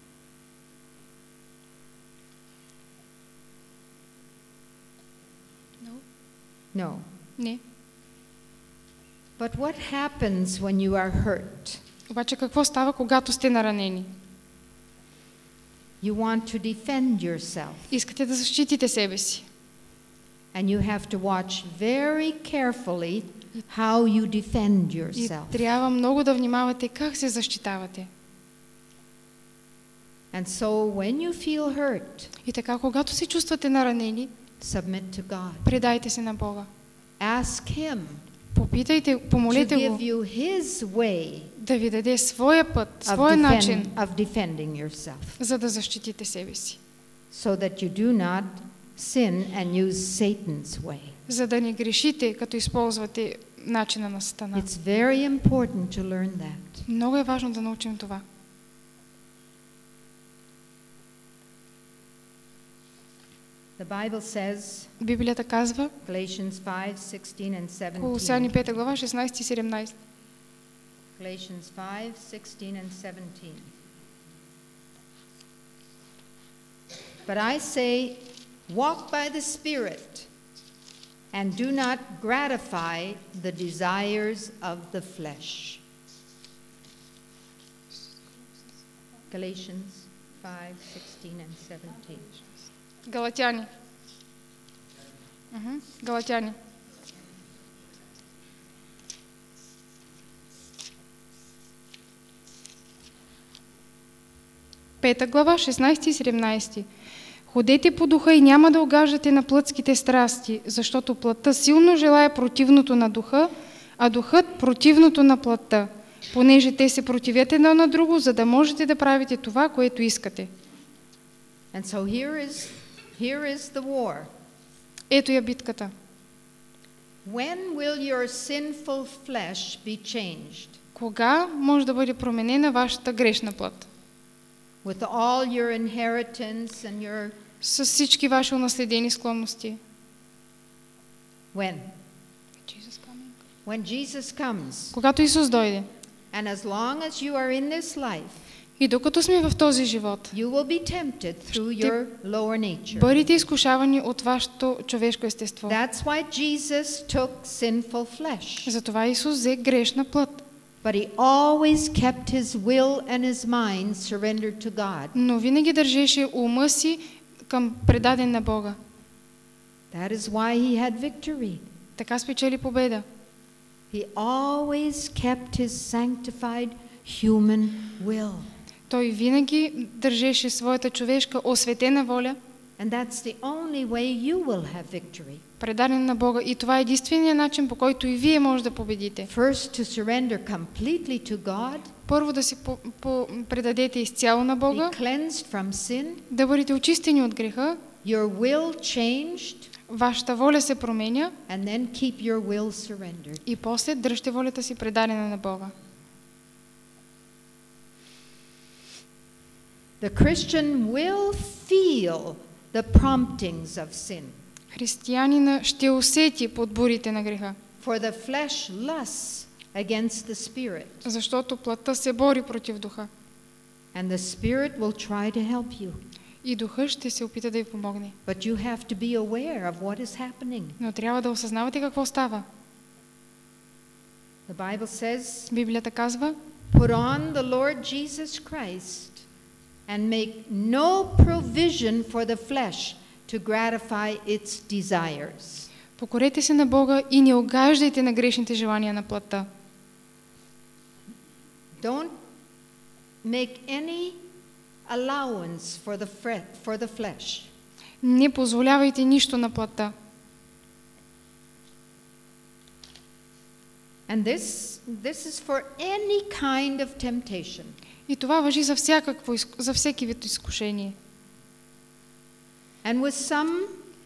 No.
Не.
But what happens when you are hurt?
Обаче какво става, когато сте наранени?
You want to defend yourself,
Искате да защитите себе си.
and you have to watch very carefully how you defend
И
yourself.
трябва много да внимавате как се защитавате.
And so when you feel hurt,
И така, когато се чувствате наранени,
submit to God.
предайте се на Бога.
Ask him
Попитайте,
to
помолете
give
го
you his way
да ви даде своя път,
of,
своя начин,
defend, of defending yourself,
за да защитите себе си.
so that you do not sin and use Satan's way.
За да не грешите, като използвате начина на Сатана.
It's very important to learn that.
Много е важно да научим това.
The Bible says,
Библията казва,
Galatians five, sixteen and seventeen.
Колосяни пета глава, шестнайсет и седемнайсет.
Galatians five, sixteen and seventeen. But I say, walk by the Spirit, and do not gratify the desires of the flesh. Galatians five, sixteen and seventeen.
Галатяни. Мгм. Галатяни. Пета глава, шестнайсети и седемнайсети. Ходете по духа и няма да угаждате на плътските страсти, защото плътта силно желае противното на духа, а духът противното на плътта, понеже те се противят едно на друго, за да можете да правите това, което искате.
And so here is, here is the war.
Ето я битката.
When will your sinful flesh be changed?
Кога може да бъде променена вашата грешна плът?
With all your inheritance and your...
С всички ваши унаследени склонности.
When? When Jesus comes.
Когато Исус дойде.
And as long as you are in this life,
и докато сме в този живот,
you will be tempted through your lower nature.
Бъдете изкушавани от вашето човешко естество.
That's why Jesus took sinful flesh.
Затова Исус взе грешна плът.
But he always kept his will and his mind surrendered to God.
Но винаги държеше ума си към предаден на Бога.
That is why he had victory.
Така спечели победа.
He always kept his sanctified human will.
Той винаги държеше своята човешка осветена воля.
And that's the only way you will have victory.
Предаден на Бога, и това е единственият начин, по който и вие може да победите.
First to surrender completely to God.
Първо да се по, по, предадете изцяло на Бога.
Be cleansed from sin.
Да бъдете очистени от греха.
Your will changed.
Вашата воля се променя.
And then keep your will surrendered.
И после дръжте волята си предадена на Бога.
The Christian will feel the promptings of sin.
Християнина ще усети подборите на греха.
For the flesh lusts against the spirit.
Защото плътта се бори против духа.
And the spirit will try to help you.
И духът ще се опита да ви помогне.
But you have to be aware of what is happening.
Но трябва да осъзнавате какво става.
The Bible says,
Библията казва:
put on the Lord Jesus Christ and make no provision for the flesh to gratify its desires.
Покорете се на Бога и не угаждайте на грешните желания на плътта.
Don't make any allowance for the fre- for the flesh.
Не позволявайте нищо на плътта.
And this this is for any kind of temptation.
И това важи за всякакво, за всеки вид изкушение.
And with some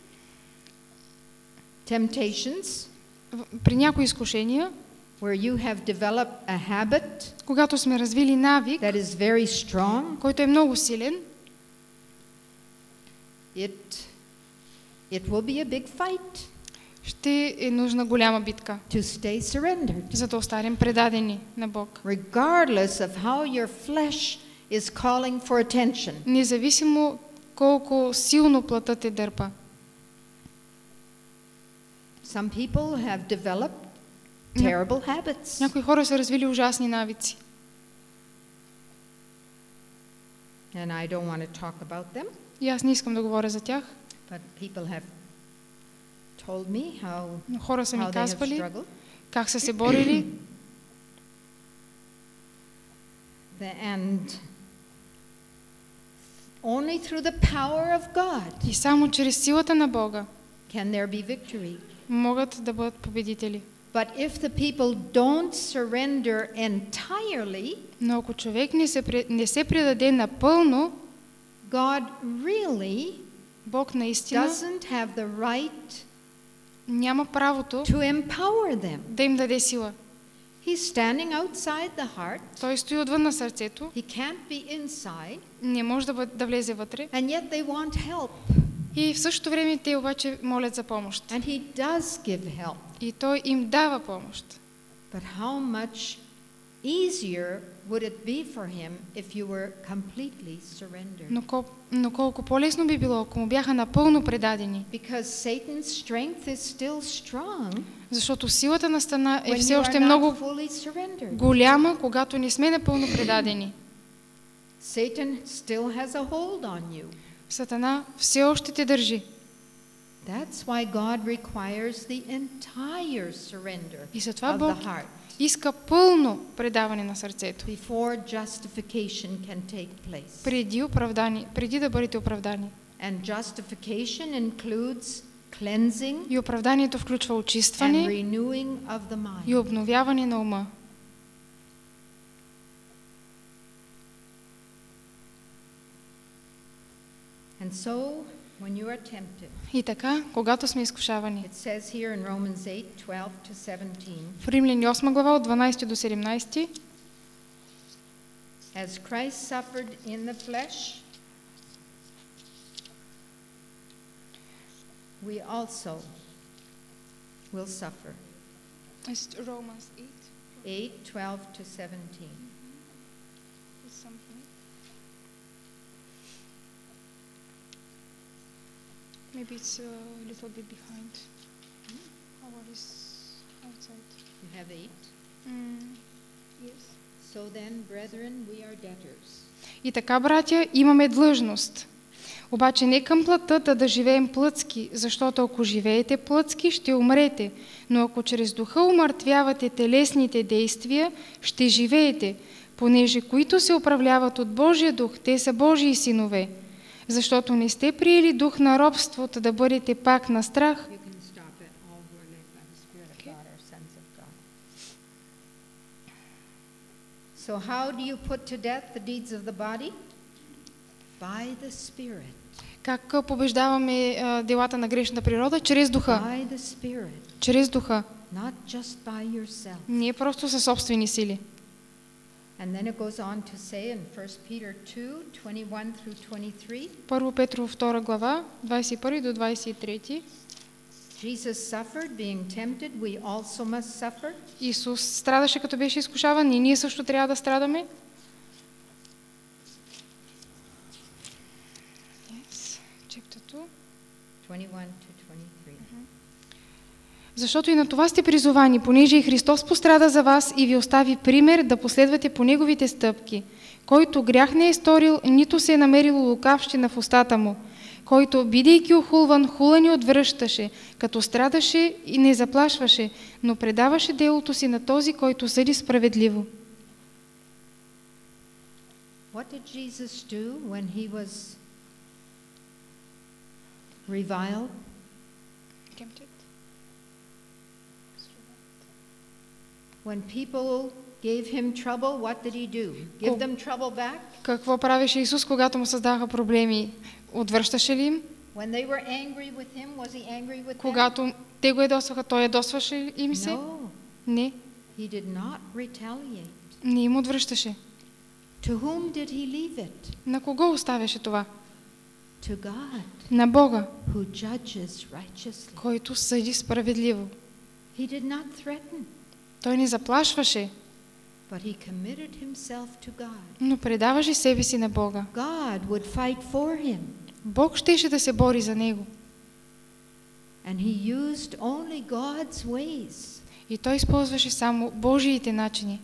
temptations,
при някои изкушения,
where you have developed a habit,
когато сме развили навик,
that is very strong,
който е много силен,
it it will be a big fight.
Ще е нужна голяма битка,
to stay surrendered,
за да останем предадени на Бог.
Regardless of how your flesh is calling for attention.
Независимо колко силно плътът те дърпа.
Some people have developed terrible habits.
Някои хора са развили ужасни навици.
And I don't want to talk about them.
И аз не искам да говоря за тях.
But people have told me how,
Но хора са ми
how they have
казвали
struggled.
как са се борили.
And only through the power of God
И само чрез силата на Бога
can there be victory.
могат да бъдат победители.
But if the people don't surrender entirely,
Но ако човек не се, не се предаде напълно,
God really
Бог наистина
doesn't have the right
няма правото
to empower them.
да им даде сила.
He's standing outside the heart.
Той стои отвън на сърцето,
He can't be inside,
не може да, бъде, да влезе вътре.
and yet they want help.
И в същото време те обаче молят за помощ.
And he does give help.
И той им дава помощ.
But how much easier would it be for him if you were completely surrendered?
Но, кол, но колко по-лесно би било, ако му бяха напълно предадени.
Because Satan's strength is still strong
Защото силата на Сатана е
when
все
you
още
are
много
not fully surrendered.
голяма, когато не сме напълно предадени.
Satan still has a hold on you.
Сатана все още те държи.
That's why God requires the entire surrender
И затова
of
Бог
the heart
иска пълно предаване на сърцето,
before justification can take place.
преди оправдание, преди да бъдете оправдани.
And justification includes cleansing
И оправданието включва
and
очистване
renewing of the
и
mind.
обновяване на ума.
And so, when you are tempted,
И така, когато сме изкушавани.
it says here in Romans eight, twelve to seventeen,
В Римляни осма глава от дванадесети до седемнадесети,
as Christ suffered in the flesh, we also will suffer. eight, twelve to seventeen.
Maybe it's a little bit behind. Our is outside.
You have eight.
Mm, yes.
So then, brethren, we are debtors.
И така, братя, имаме длъжност. Обаче не към плътта да живеем плътски, защото ако живеете плътски, ще умрете. Но ако чрез духа умъртвявате телесните действия, ще живеете, понеже които се управляват от Божия дух, те са Божии синове. Защото не сте приели дух на робството да бъдете пак на страх.
You can stop it. All who are led by the Spirit of God are sons of God. So how do you put to death the deeds of the body? By the Spirit.
Как побеждаваме а, делата на грешната природа? Чрез духа.
By the Spirit.
Чрез духа.
Not just by yourself.
Не просто със собствени сили.
And then it goes on to say in First Peter two, twenty-one through twenty-three,
Първо Петрово втора глава, двадесет и първи до двадесет и трети.
Jesus suffered, being tempted, we also must suffer.
Исус страдаше като беше изкушаван и ние също трябва да страдаме. Yes. Chapter two.
twenty-one to twenty-three.
Защото и на това сте призовани, понеже и Христос пострада за вас и ви остави пример да последвате по Неговите стъпки, който грях не е сторил, нито се е намерило лукавщина в устата му, който, бидейки охулван, хула не отвръщаше, като страдаше и не заплашваше, но предаваше делото си на този, който съди справедливо.
What did Jesus do when he was reviled? When people gave him trouble, what did he do? Give them trouble back?
Какво правеше Исус, когато му създаха проблеми? Отвръщаше ли им?
When they were angry with him, was he angry with them?
Когато те го ядосваха, той ядосваше ли им се?
No,
Не,
he did not retaliate.
не им отвръщаше.
To whom did he leave it?
На кого оставяше това?
To God,
На Бога,
who judges righteously.
който съди справедливо.
He did not threaten,
Той не заплашваше,
but he committed himself to God.
но предаваше себе си на Бога.
God would fight for him,
Бог щеше да се бори за него.
and he used only God's ways.
И той използваше само Божиите начини.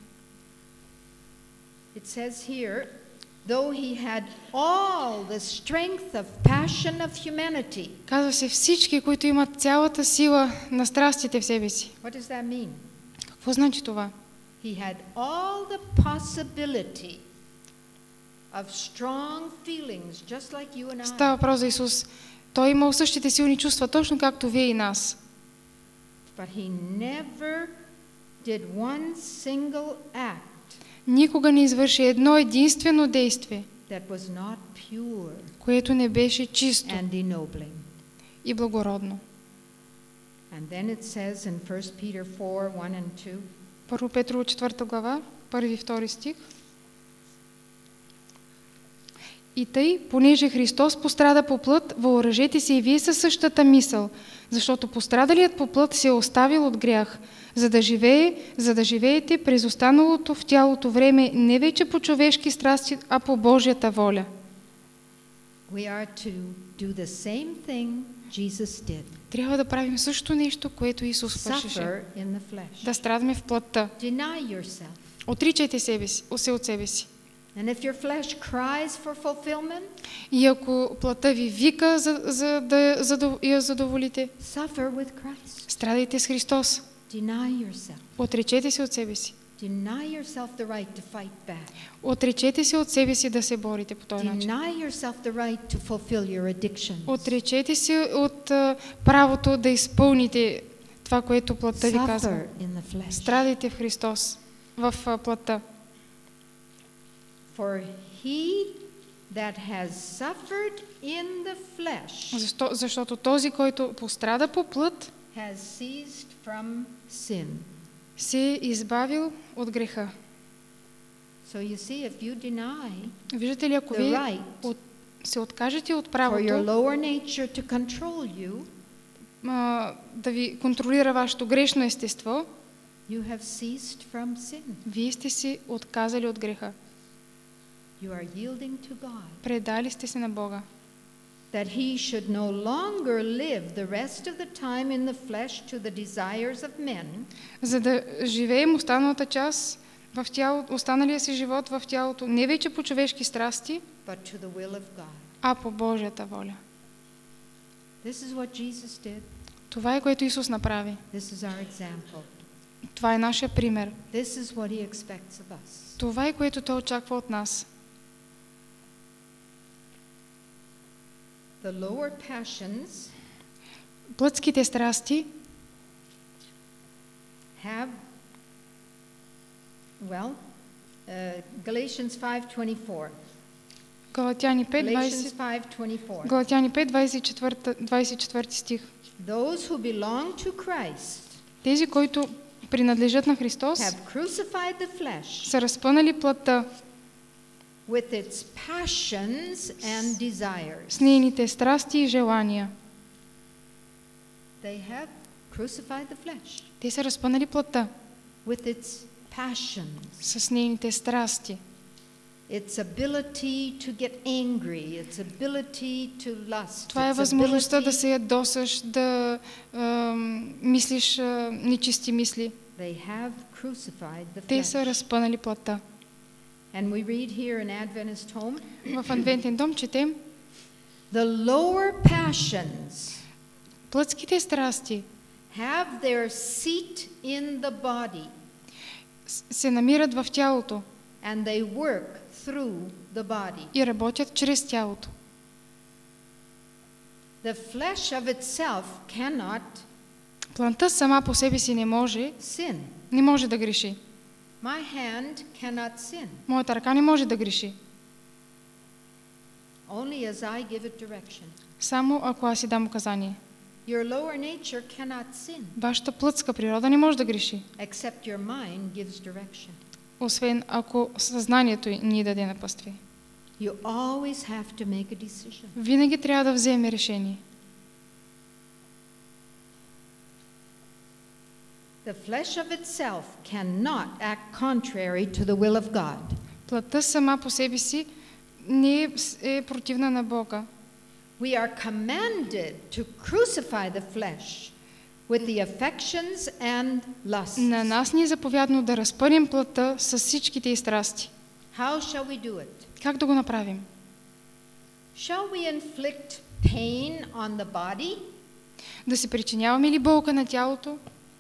It says here, though he had all the strength of passion of humanity.
Казва се всички, които имат цялата сила на страстите в себе си.
What does that mean?
Какво значи това?
He had all the possibility of strong feelings, just like you and I.
Става въпрос за Исус. Той имал същите силни чувства, точно както вие и нас.
But he never did one single act
Никога не извърши едно единствено действие,
that was not pure
което не беше чисто
and ennobling.
и благородно.
And then it says in First Peter four, one and two,
Първо Петрово четвърта глава, първи и втори стих. И тъй, понеже Христос пострада по плът, въоръжете се и вие със същата мисъл, защото пострадалият по плът се е оставил от грях, за да живее, за да живеете през останалото в тялото време не вече по човешки страсти, а по Божията воля.
we are to do the same thing Jesus did.
Трябва да правим също нещо, което Исус вършеше.
Suffer in the flesh.
Да страдаме в плътта.
Deny yourself.
Отричайте себе си, се от себе си.
And if your flesh cries for fulfillment,
И ако плътта ви вика, за, за да задов... я задоволите,
suffer with Christ.
страдайте с Христос.
Deny yourself.
Отречете се от себе си.
Deny yourself the right to fight back.
Отречете се от себе си да се борите по този начин.
Deny yourself the right to fulfill your addictions.
Отречете се от а, правото да изпълните това, което плътта ви казва.
Suffer in the flesh.
Страдайте в Христос, в а, плътта.
For he that has suffered in the flesh
Защо, защото този, който пострада по плът,
has ceased from sin.
се е избавил от греха.
So you see, if you deny
Виждате ли, ако
the
вие
right
от, се откажете от
for your
правото
lower nature to control you,
а, да ви контролира вашето грешно естество,
you have ceased from sin.
вие сте се отказали от греха.
You are yielding to God.
Предали сте се на Бога.
That he should no longer live the rest of the time in the flesh to the desires of men,
За да живеем останалата част в тялото, останалия си живот в тялото, не вече по човешки страсти,
but to the will of God.
а по Божията воля.
This is what Jesus did.
Това е, което Исус направи.
This is our example.
Това е нашия пример.
This is what he expects of us.
Това е, което Той очаква от нас.
The lower passions
Плътските страсти
have, well, uh, Galatians five twenty-four.
Галатяни пет,
Galatians
двайсет,
five twenty-four.
Галатяни пет, двайсет и четвърти, двайсет и четвърти стих.
Those who belong to Christ
Тези, които принадлежат на Христос,
have crucified the flesh
са разпънали плътта
with its passions and desires.
с нейните страсти и желания.
They have crucified the flesh
Те са разпънали плътта
with its passions,
с нейните страсти,
its ability to get angry, its ability to lust.
това е
its
възможността да
ability-
се ядосаш, да ам, мислиш а, нечисти мисли.
They have crucified the
Те са
flesh.
разпънали плътта.
And we read here in Adventist home,
В Адвентен дом четем:
the lower passions
плътските страсти
have their seat in the body,
с- се намират в тялото
and they work through the body.
и работят чрез тялото.
The flesh of itself cannot
Плънта сама по себе си не може,
sin.
не може да греши.
My hand cannot sin,
Моята ръка не може да греши.
only as I give it direction.
Само ако аз си дам указание.
Your lower nature cannot sin,
Вашата плътска природа не може да греши,
except your mind gives direction.
освен ако съзнанието ни даде напътствие.
You always have to make a decision.
Винаги трябва да вземе решение.
The flesh of itself cannot act contrary to the will of God.
Плътта сама по себе си не е, е противна на Бога.
We are commanded to crucify the flesh with the affections and lusts.
На нас ни е заповядано да разпънем плътта с всичките й страсти.
How shall we do it?
Как да го направим?
Shall we inflict pain on the body?
Да се причиняваме ли болка на тялото?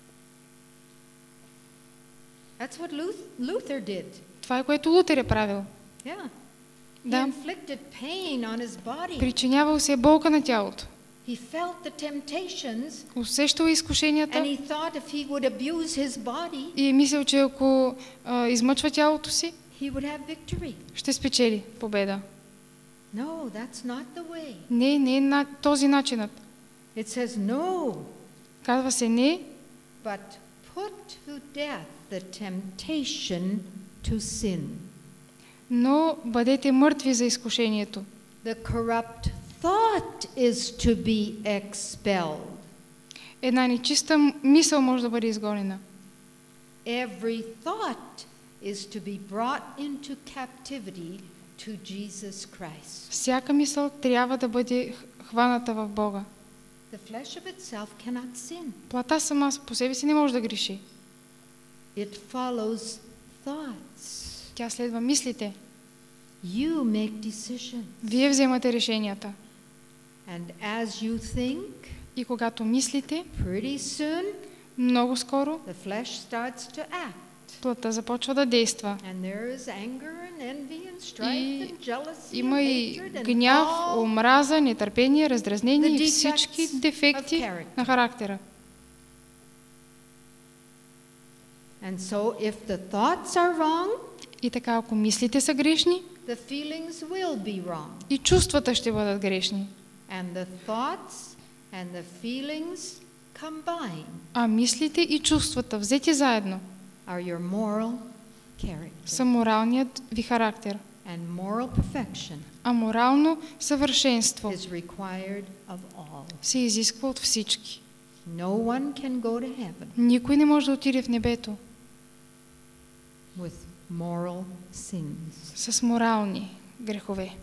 That's what Luth- Luther did.
Това е, което Лутер е правил.
Yeah. He
Да.
inflicted pain on his body.
Причинявал се е болка на тялото.
He felt the temptations
Усещал е изкушенията
and he thought if he would abuse his body,
и е мислил, че ако а, измъчва тялото си,
he would have victory.
ще спечели победа.
No, that's not the way.
Не, не е на този начинът.
It says no,
Казва се не,
but put to death the temptation to sin.
но бъдете мъртви за изкушението.
The corrupt thought is to be expelled.
Една нечиста мисъл може да бъде изгонена.
Every thought is to be brought into captivity to Jesus Christ.
Всяка мисъл трябва да бъде хваната в Бога.
The flesh of itself cannot sin.
Плътта сама по себе си не може да греши.
It follows thoughts.
Тя следва мислите.
You make decisions.
Вие вземате решенията.
And as you think,
И когато мислите,
pretty soon
много скоро
the flesh starts to act.
плътта започва да действа.
And there is anger and envy and strife
И
and jealousy
има
and
и
hatred and
гняв,
all.
омраза, нетърпение, раздразнение
The
и всички
defects
дефекти
of character.
на характера.
And so if the thoughts are wrong,
И така, ако мислите са грешни,
the feelings will be wrong.
и чувствата ще бъдат грешни.
And the thoughts and the feelings combined
А мислите и чувствата, взети заедно,
are your moral character.
са моралният ви характер.
And moral perfection
А морално съвършенство
is required of all.
се изисква от всички.
No one can go to heaven
Никой не може да отиде в небето
with moral sins.
с морални грехове.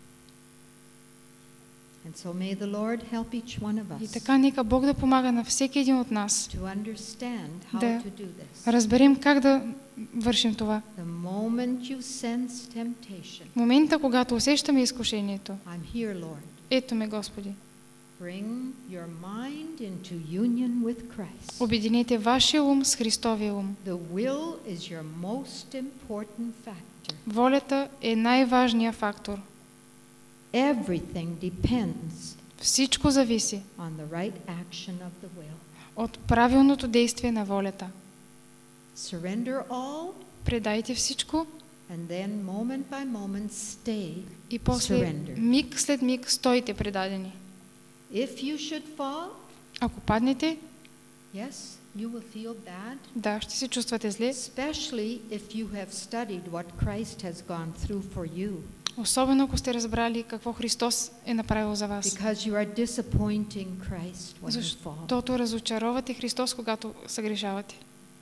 And so may the Lord help each one of
И
us
така, нека Бог да помага на всеки един от нас
to understand how
Да
to do this.
разберем как да вършим това.
The moment you sense temptation,
В момента, когато усещаме изкушението,
I'm here, Lord.
ето ме, Господи,
Bring your mind into union with Christ.
обединете вашия ум с Христовия ум.
The will is your most important factor.
Волята е най-важният фактор.
Everything depends
Всичко зависи
on the right action of the will.
от правилното действие на волята.
Surrender all,
Предайте всичко
and then moment by moment stay.
и после
Surrender.
миг след миг стойте предадени.
If you should fall,
Ако паднете,
yes, you will feel bad,
да, ще се чувствате зле,
especially if you have studied what Christ has gone through for you,
особено ако сте разбрали какво Христос е направил за вас.
because you are disappointing Christ when you fall.
Защото разочаровате Христос, когато съгрешавате.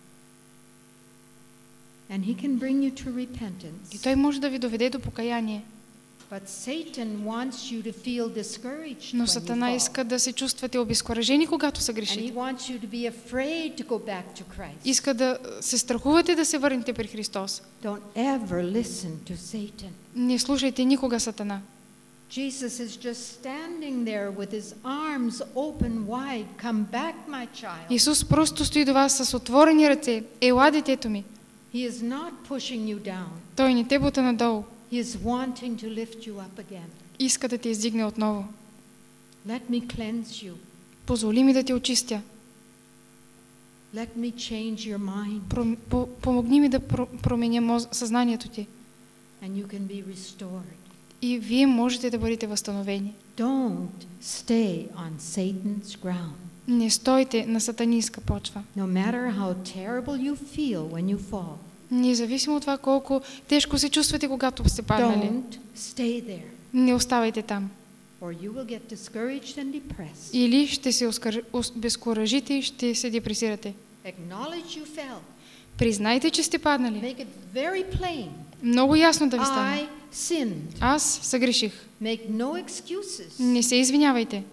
And he can bring you to
И
repentance.
Той може да ви доведе до покаяние.
But Satan wants you to feel discouraged
Но
when you
Сатана
fall.
иска да се чувствате обезкуражени, когато
And he
съгрешите.
wants you to be afraid to go back to Christ.
Иска да се страхувате да се върнете при Христос.
Don't ever listen to Satan.
Не слушайте никога Сатана.
Jesus is just standing there with his arms open wide. Come back, my child.
Исус просто стои до вас с отворени ръце. Ела, детето ми.
He is not pushing you down.
Той не те бута надолу.
He is wanting to lift you up again.
Иска да те издигне отново.
Let me cleanse you.
Позволи ми да те очистя.
Let me change your mind,
Пром- по- Помогни ми да про- променя моз- съзнанието ти.
and you can be restored.
И вие можете да бъдете възстановени.
Don't stay on Satan's ground.
Не стойте на сатанинска почва.
No matter how terrible you feel when you fall,
Независимо от това колко тежко се чувствате, когато сте паднали.
don't stay there,
Не оставайте там.
or you will get discouraged and depressed.
Или ще се оскър- ос- обезкуражите и ще се депресирате.
Acknowledge you fell.
Признайте, че сте паднали.
Make it very plain.
Много ясно да ви
I
стане.
sinned.
Аз съгреших.
Make no excuses.
Не се извинявайте.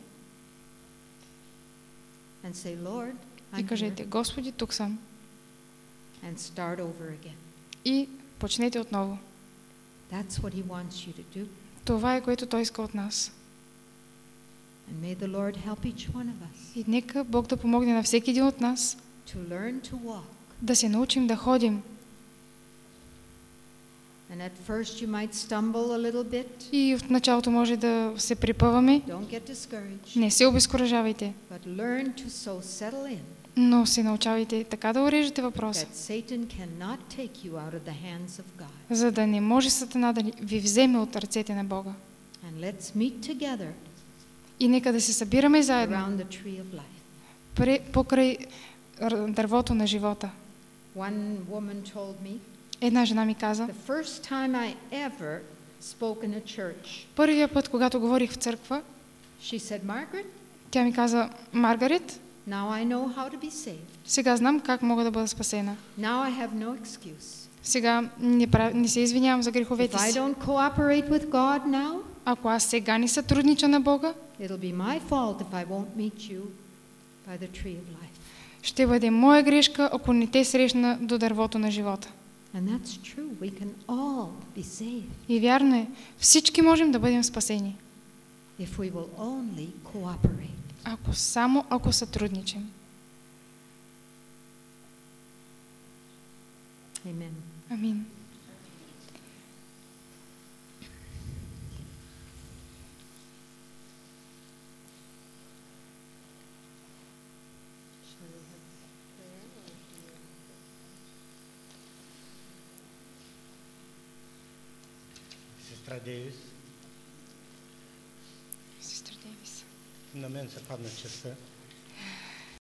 And say, Lord,
И
I'm
кажете,
here.
Господи, тук съм.
And start over again.
И почнете отново.
That's what he wants you to do.
Това е, което Той иска от нас.
And may the Lord help each one of us
И нека Бог да помогне на всеки един от нас
to learn to walk.
да се научим да ходим.
And at first you might stumble a little bit.
И в началото може да се припъваме.
Don't get discouraged.
Не се обезкуражавайте,
But learn to so settle in
но се научавайте така да урежете въпроса,
that Satan cannot take you out of the hands of God.
за да не може Сатана да ви вземе от ръцете на Бога.
And let's meet together
И нека да се събираме заедно
around the tree of life.
пре- покрай р- дървото на живота.
One woman told me,
Една жена ми каза,
the first time I ever spoke in a church,
първия път, когато говорих в църква,
she said, Margaret,
тя ми каза, Маргарет,
now I know how to be saved.
сега знам как мога да бъда спасена.
Now I have no excuse.
Сега не, прав... не се извинявам за
If
греховете
I
си.
don't cooperate with God now,
Ако аз сега не сътруднича на Бога,
it'll be my fault if I won't meet you by the tree of life.
ще бъде моя грешка, ако не те срещна до дървото на живота.
And that's true. We can all be saved
И вярно е, всички можем да бъдем спасени,
if we will only cooperate.
ако само ако сътрудничим.
Amen.
Амин.
Сестра Дейвис,
Сестра Дейвис.
на мен се падна часа